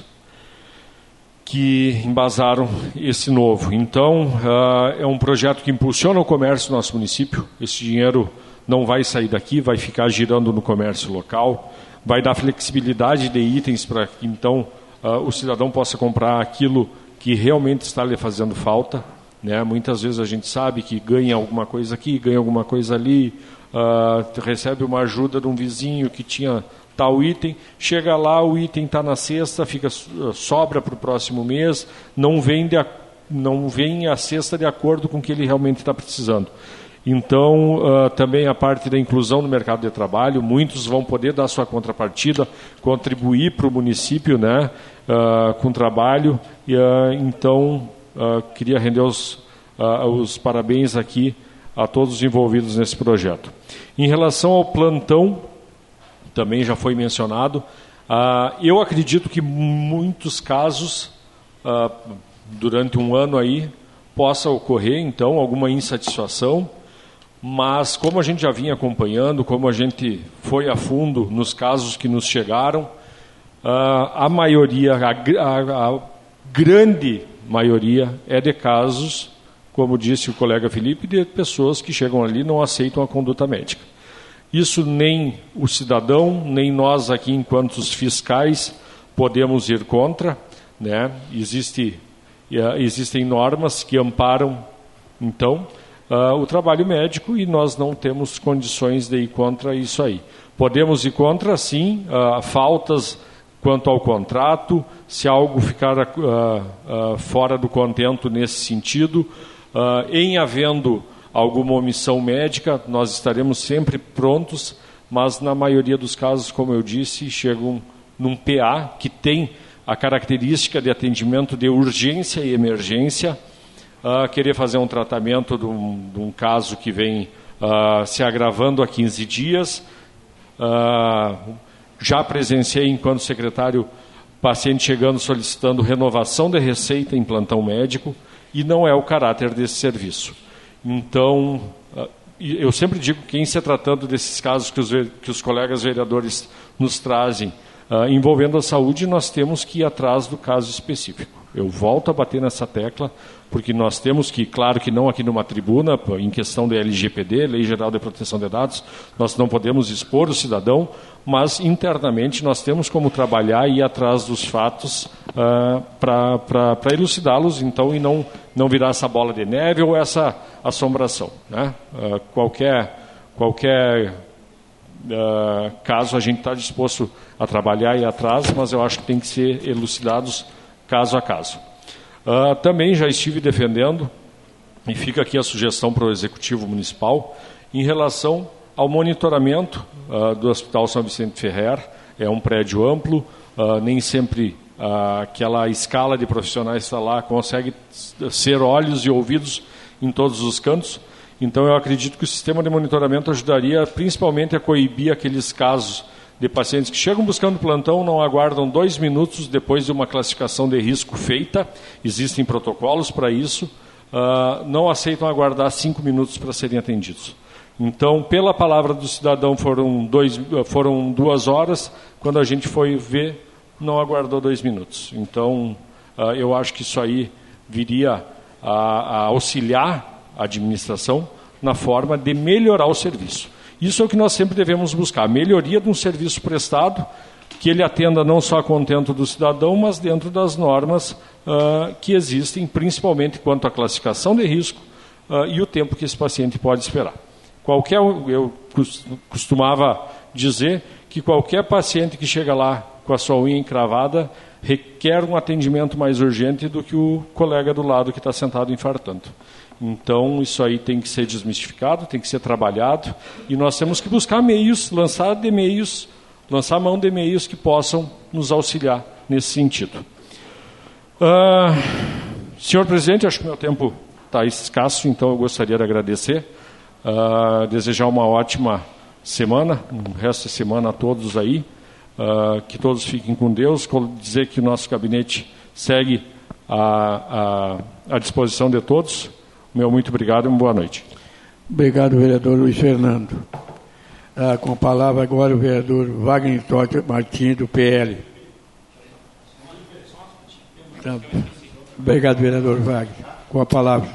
que embasaram esse novo. Então, uh, é um projeto que impulsiona o comércio do nosso município. Esse dinheiro não vai sair daqui, vai ficar girando no comércio local, vai dar flexibilidade de itens para que, então, uh, o cidadão possa comprar aquilo que realmente está lhe fazendo falta. Né? Muitas vezes a gente sabe que ganha alguma coisa aqui, ganha alguma coisa ali, Uh, recebe uma ajuda de um vizinho que tinha tal item, chega lá, o item está na cesta, fica, sobra para o próximo mês, não vem, de, não vem a cesta de acordo com o que ele realmente está precisando. Então, uh, também a parte da inclusão no mercado de trabalho, muitos vão poder dar sua contrapartida, contribuir para o município, né, uh, com trabalho, e, uh, então, uh, queria render os, uh, os parabéns aqui a todos os envolvidos nesse projeto. Em relação ao plantão, também já foi mencionado, uh, eu acredito que muitos casos, uh, durante um ano aí, possa ocorrer, então, alguma insatisfação, mas como a gente já vinha acompanhando, como a gente foi a fundo nos casos que nos chegaram, uh, a maioria, a, a, a grande maioria é de casos, como disse o colega Felipe, de pessoas que chegam ali e não aceitam a conduta médica. Isso nem o cidadão, nem nós aqui, enquanto os fiscais, podemos ir contra. Né? Existe, existem normas que amparam, então, uh, o trabalho médico e nós não temos condições de ir contra isso aí. Podemos ir contra, sim, uh, faltas quanto ao contrato, se algo ficar uh, uh, fora do contento nesse sentido. Uh, em havendo alguma omissão médica, nós estaremos sempre prontos, mas na maioria dos casos, como eu disse, chegam num P A que tem a característica de atendimento de urgência e emergência, uh, querer fazer um tratamento de um, de um caso que vem uh, se agravando há quinze dias. Uh, já presenciei, enquanto secretário, paciente chegando solicitando renovação de receita em plantão médico, e não é o caráter desse serviço. Então, uh, eu sempre digo que, em se tratando desses casos que os, que os colegas vereadores nos trazem, Uh, envolvendo a saúde, nós temos que ir atrás do caso específico. Eu volto a bater nessa tecla, porque nós temos que, claro que não aqui numa tribuna, em questão da L G P D, Lei Geral de Proteção de Dados, nós não podemos expor o cidadão, mas internamente nós temos como trabalhar e ir atrás dos fatos uh, para elucidá-los, então, e não, não virar essa bola de neve ou essa assombração, né? Uh, qualquer... qualquer Uh, caso a gente está disposto a trabalhar e ir atrás, mas eu acho que tem que ser elucidados caso a caso. Uh, também já estive defendendo, e fica aqui a sugestão para o Executivo Municipal, em relação ao monitoramento uh, do Hospital São Vicente Ferrer. É um prédio amplo, uh, nem sempre uh, aquela escala de profissionais está lá, consegue ser olhos e ouvidos em todos os cantos. Então, eu acredito que o sistema de monitoramento ajudaria principalmente a coibir aqueles casos de pacientes que chegam buscando plantão, não aguardam dois minutos depois de uma classificação de risco feita, existem protocolos para isso, uh, não aceitam aguardar cinco minutos para serem atendidos. Então, pela palavra do cidadão, foram, dois, foram duas horas, quando a gente foi ver, não aguardou dois minutos. Então, uh, eu acho que isso aí viria a, a auxiliar a administração na forma de melhorar o serviço. Isso é o que nós sempre devemos buscar, a melhoria de um serviço prestado, que ele atenda não só a contento do cidadão, mas dentro das normas uh, que existem, principalmente quanto à classificação de risco uh, e o tempo que esse paciente pode esperar. Qualquer, eu costumava dizer que qualquer paciente que chega lá com a sua unha encravada requer um atendimento mais urgente do que o colega do lado que está sentado infartando. Então, isso aí tem que ser desmistificado, tem que ser trabalhado, e nós temos que buscar meios, lançar de meios, lançar mão de meios que possam nos auxiliar nesse sentido. Uh, senhor presidente, acho que meu tempo está escasso, então eu gostaria de agradecer, uh, desejar uma ótima semana, um resto de semana a todos aí, uh, que todos fiquem com Deus, dizer que o nosso gabinete segue à, à, à disposição de todos. Meu muito obrigado e uma boa noite. Obrigado, vereador Luiz Fernando. Ah, com a palavra agora o vereador Wagner Totti Martins, do P L. Tá. Obrigado, vereador Wagner. Com a palavra.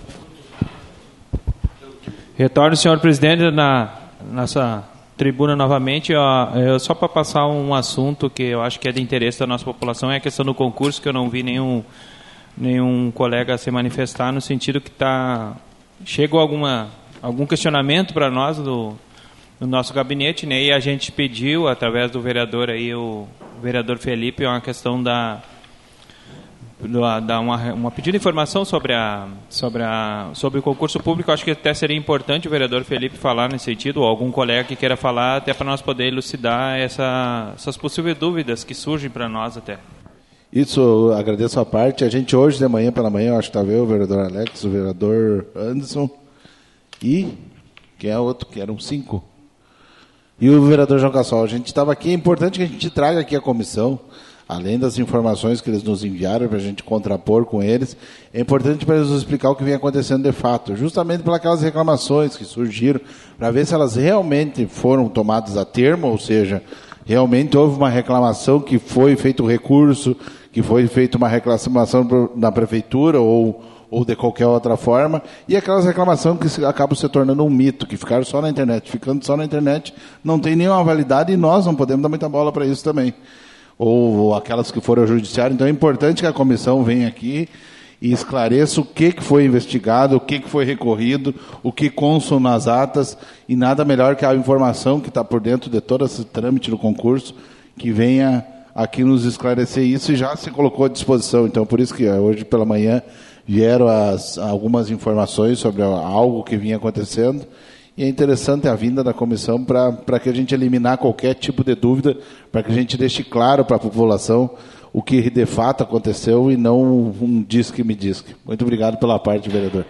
Retorno, senhor presidente, na nossa tribuna novamente. Ó, eu, só para passar um assunto que eu acho que é de interesse da nossa população, é a questão do concurso, que eu não vi nenhum... nenhum colega se manifestar, no sentido que tá, chegou alguma, algum questionamento para nós do, do nosso gabinete, né? E a gente pediu, através do vereador aí, o vereador Felipe, uma questão da, da, da uma, uma pedido de informação sobre, a, sobre, a, sobre o concurso público. Acho que até seria importante o vereador Felipe falar nesse sentido, ou algum colega que queira falar, até para nós poder elucidar essa, essas possíveis dúvidas que surgem para nós até. Isso, eu agradeço a parte. A gente hoje de manhã pela manhã, eu acho que estava eu, o vereador Alex, o vereador Anderson e quem é o outro, que eram cinco, e o vereador João Cassol. A gente estava aqui, é importante que a gente traga aqui a comissão, além das informações que eles nos enviaram para a gente contrapor com eles, é importante para eles nos explicar o que vem acontecendo de fato, justamente por aquelas reclamações que surgiram, para ver se elas realmente foram tomadas a termo, ou seja, realmente houve uma reclamação que foi feito recurso, que foi feita uma reclamação na prefeitura ou, ou de qualquer outra forma, e aquelas reclamações que acabam se tornando um mito, que ficaram só na internet. Ficando só na internet, não tem nenhuma validade e nós não podemos dar muita bola para isso também. Ou, ou aquelas que foram ao judiciário. Então é importante que a comissão venha aqui e esclareça o que, que foi investigado, o que, que foi recorrido, o que constam nas atas, e nada melhor que a informação que está por dentro de todo esse trâmite do concurso, que venha aqui nos esclarecer isso, e já se colocou à disposição. Então, por isso que hoje pela manhã vieram as, algumas informações sobre algo que vinha acontecendo, e é interessante a vinda da comissão para que a gente eliminar qualquer tipo de dúvida, para que a gente deixe claro para a população o que de fato aconteceu e não um diz que me diz. Muito obrigado pela parte, vereador.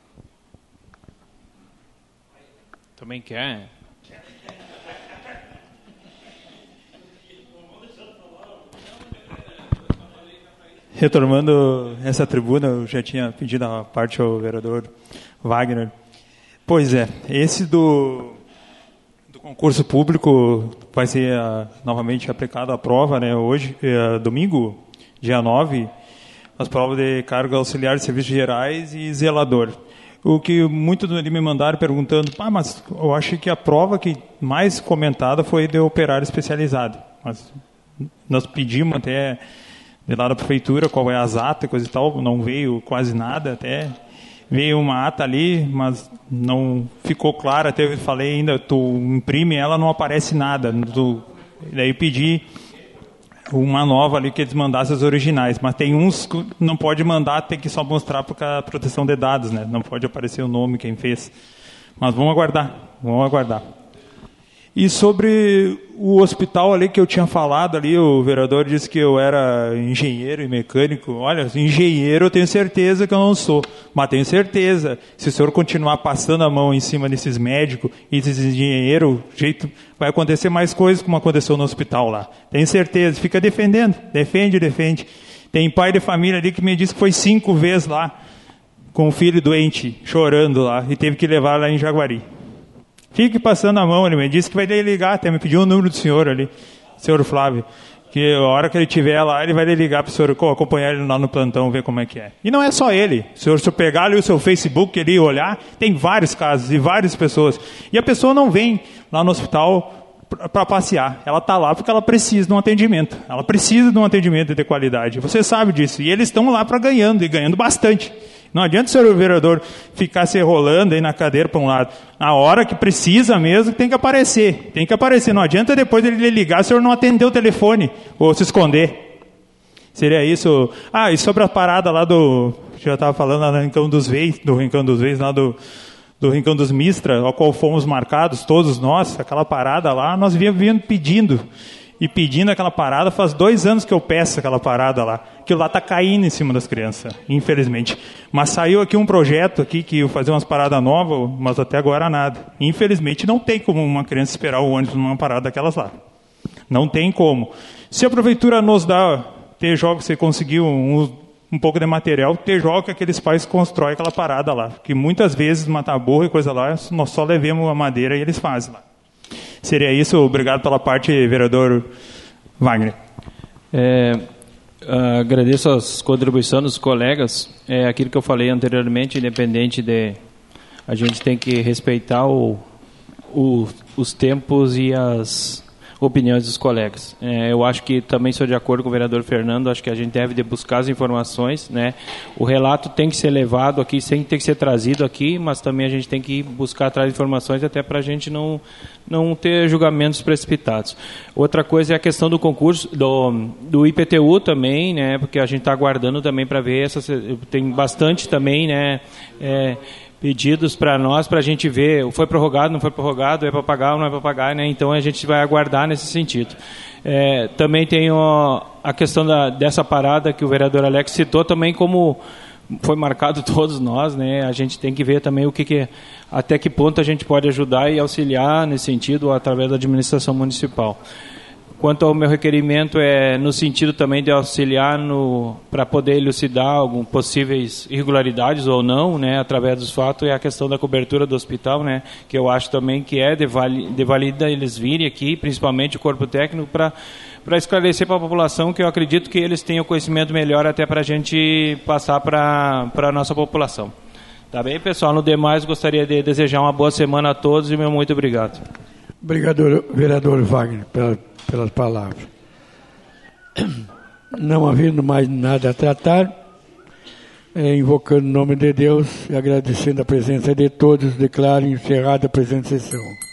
Também quer? Retomando essa tribuna, eu já tinha pedido a parte ao vereador Wagner. Pois é, esse do, do concurso público vai ser uh, novamente aplicado a prova, né, hoje, uh, domingo, dia nove, as provas de cargo auxiliar de serviços gerais e zelador. O que muitos ali me mandaram perguntando, ah, mas eu acho que a prova que mais comentada foi de operário especializado. Mas nós pedimos até de lá da prefeitura qual é as atas, coisa e tal, não veio quase nada, até veio uma ata ali, mas não ficou clara, até eu falei ainda, tu imprime ela, não aparece nada. Tu, daí pedi uma nova ali que eles mandassem as originais, mas tem uns que não pode mandar, tem que só mostrar por causa da proteção de dados, né? Não pode aparecer o nome, quem fez. Mas vamos aguardar, vamos aguardar. E sobre o hospital ali que eu tinha falado ali, o vereador disse que eu era engenheiro e mecânico. Olha, engenheiro eu tenho certeza que eu não sou, mas tenho certeza, se o senhor continuar passando a mão em cima desses médicos e desses engenheiros, jeito, vai acontecer mais coisas como aconteceu no hospital lá. Tenho certeza, fica defendendo, defende, defende. Tem pai de família ali que me disse que foi cinco vezes lá, com o filho doente, chorando lá, e teve que levar lá em Jaguari. Fique passando a mão, ele me disse que vai ligar, até me pediu o número do senhor ali, senhor Flávio, que a hora que ele estiver lá, ele vai ligar para o senhor, acompanhar ele lá no plantão, ver como é que é. E não é só ele, o senhor, se eu pegar ali o seu Facebook ali e olhar, tem vários casos e várias pessoas. E a pessoa não vem lá no hospital para passear, ela está lá porque ela precisa de um atendimento, ela precisa de um atendimento de qualidade, você sabe disso, e eles estão lá para ganhando, e ganhando bastante. Não adianta o senhor vereador ficar se enrolando aí na cadeira para um lado. Na hora que precisa mesmo, tem que aparecer. Tem que aparecer. Não adianta depois ele ligar, o senhor não atender o telefone ou se esconder. Seria isso. Ah, e sobre a parada lá do... Já estava falando lá no Rincão dos Veis, do Rincão dos Veis, lá do, do Rincão dos Mistra, ao qual fomos marcados, todos nós, aquela parada lá, nós viemos pedindo. E pedindo aquela parada, faz dois anos que eu peço aquela parada lá. Aquilo lá está caindo em cima das crianças, infelizmente. Mas saiu aqui um projeto aqui que ia fazer umas paradas novas, mas até agora nada. Infelizmente não tem como uma criança esperar o ônibus numa parada daquelas lá. Não tem como. Se a prefeitura nos dá, T J, você conseguiu um, um pouco de material, T J que aqueles pais constroem aquela parada lá. Que muitas vezes matar burro e coisa lá, nós só levemos a madeira e eles fazem lá. Seria isso. Obrigado pela parte, vereador Wagner. É, agradeço as contribuições dos colegas. É aquilo que eu falei anteriormente, independente de... A gente tem que respeitar o, o, os tempos e as opiniões dos colegas. É, eu acho que também sou de acordo com o vereador Fernando, acho que a gente deve de buscar as informações, né? O relato tem que ser levado aqui, tem que ser trazido aqui, mas também a gente tem que buscar atrás de informações até para a gente não, não ter julgamentos precipitados. Outra coisa é a questão do concurso, do, do I P T U também, né? Porque a gente está aguardando também para ver, essa, tem bastante também, né? É, pedidos para nós, para a gente ver, foi prorrogado, não foi prorrogado, é para pagar ou não é para pagar, né? Então a gente vai aguardar nesse sentido. É, também tem ó, a questão da, dessa parada que o vereador Alex citou também, como foi marcado todos nós, né? A gente tem que ver também o que, que até que ponto a gente pode ajudar e auxiliar nesse sentido através da administração municipal. Quanto ao meu requerimento, é no sentido também de auxiliar para poder elucidar algum, possíveis irregularidades ou não, né, através dos fatos, é a questão da cobertura do hospital, né, que eu acho também que é de, vali, de valida eles virem aqui, principalmente o corpo técnico, para para esclarecer para a população, que eu acredito que eles tenham conhecimento melhor até para a gente passar para a nossa população. Tá bem, pessoal? No demais, gostaria de desejar uma boa semana a todos e meu muito obrigado. Obrigado, vereador Wagner, pela, pelas palavras. Não havendo mais nada a tratar, é, invocando o nome de Deus e agradecendo a presença de todos, declaro encerrada a presente sessão.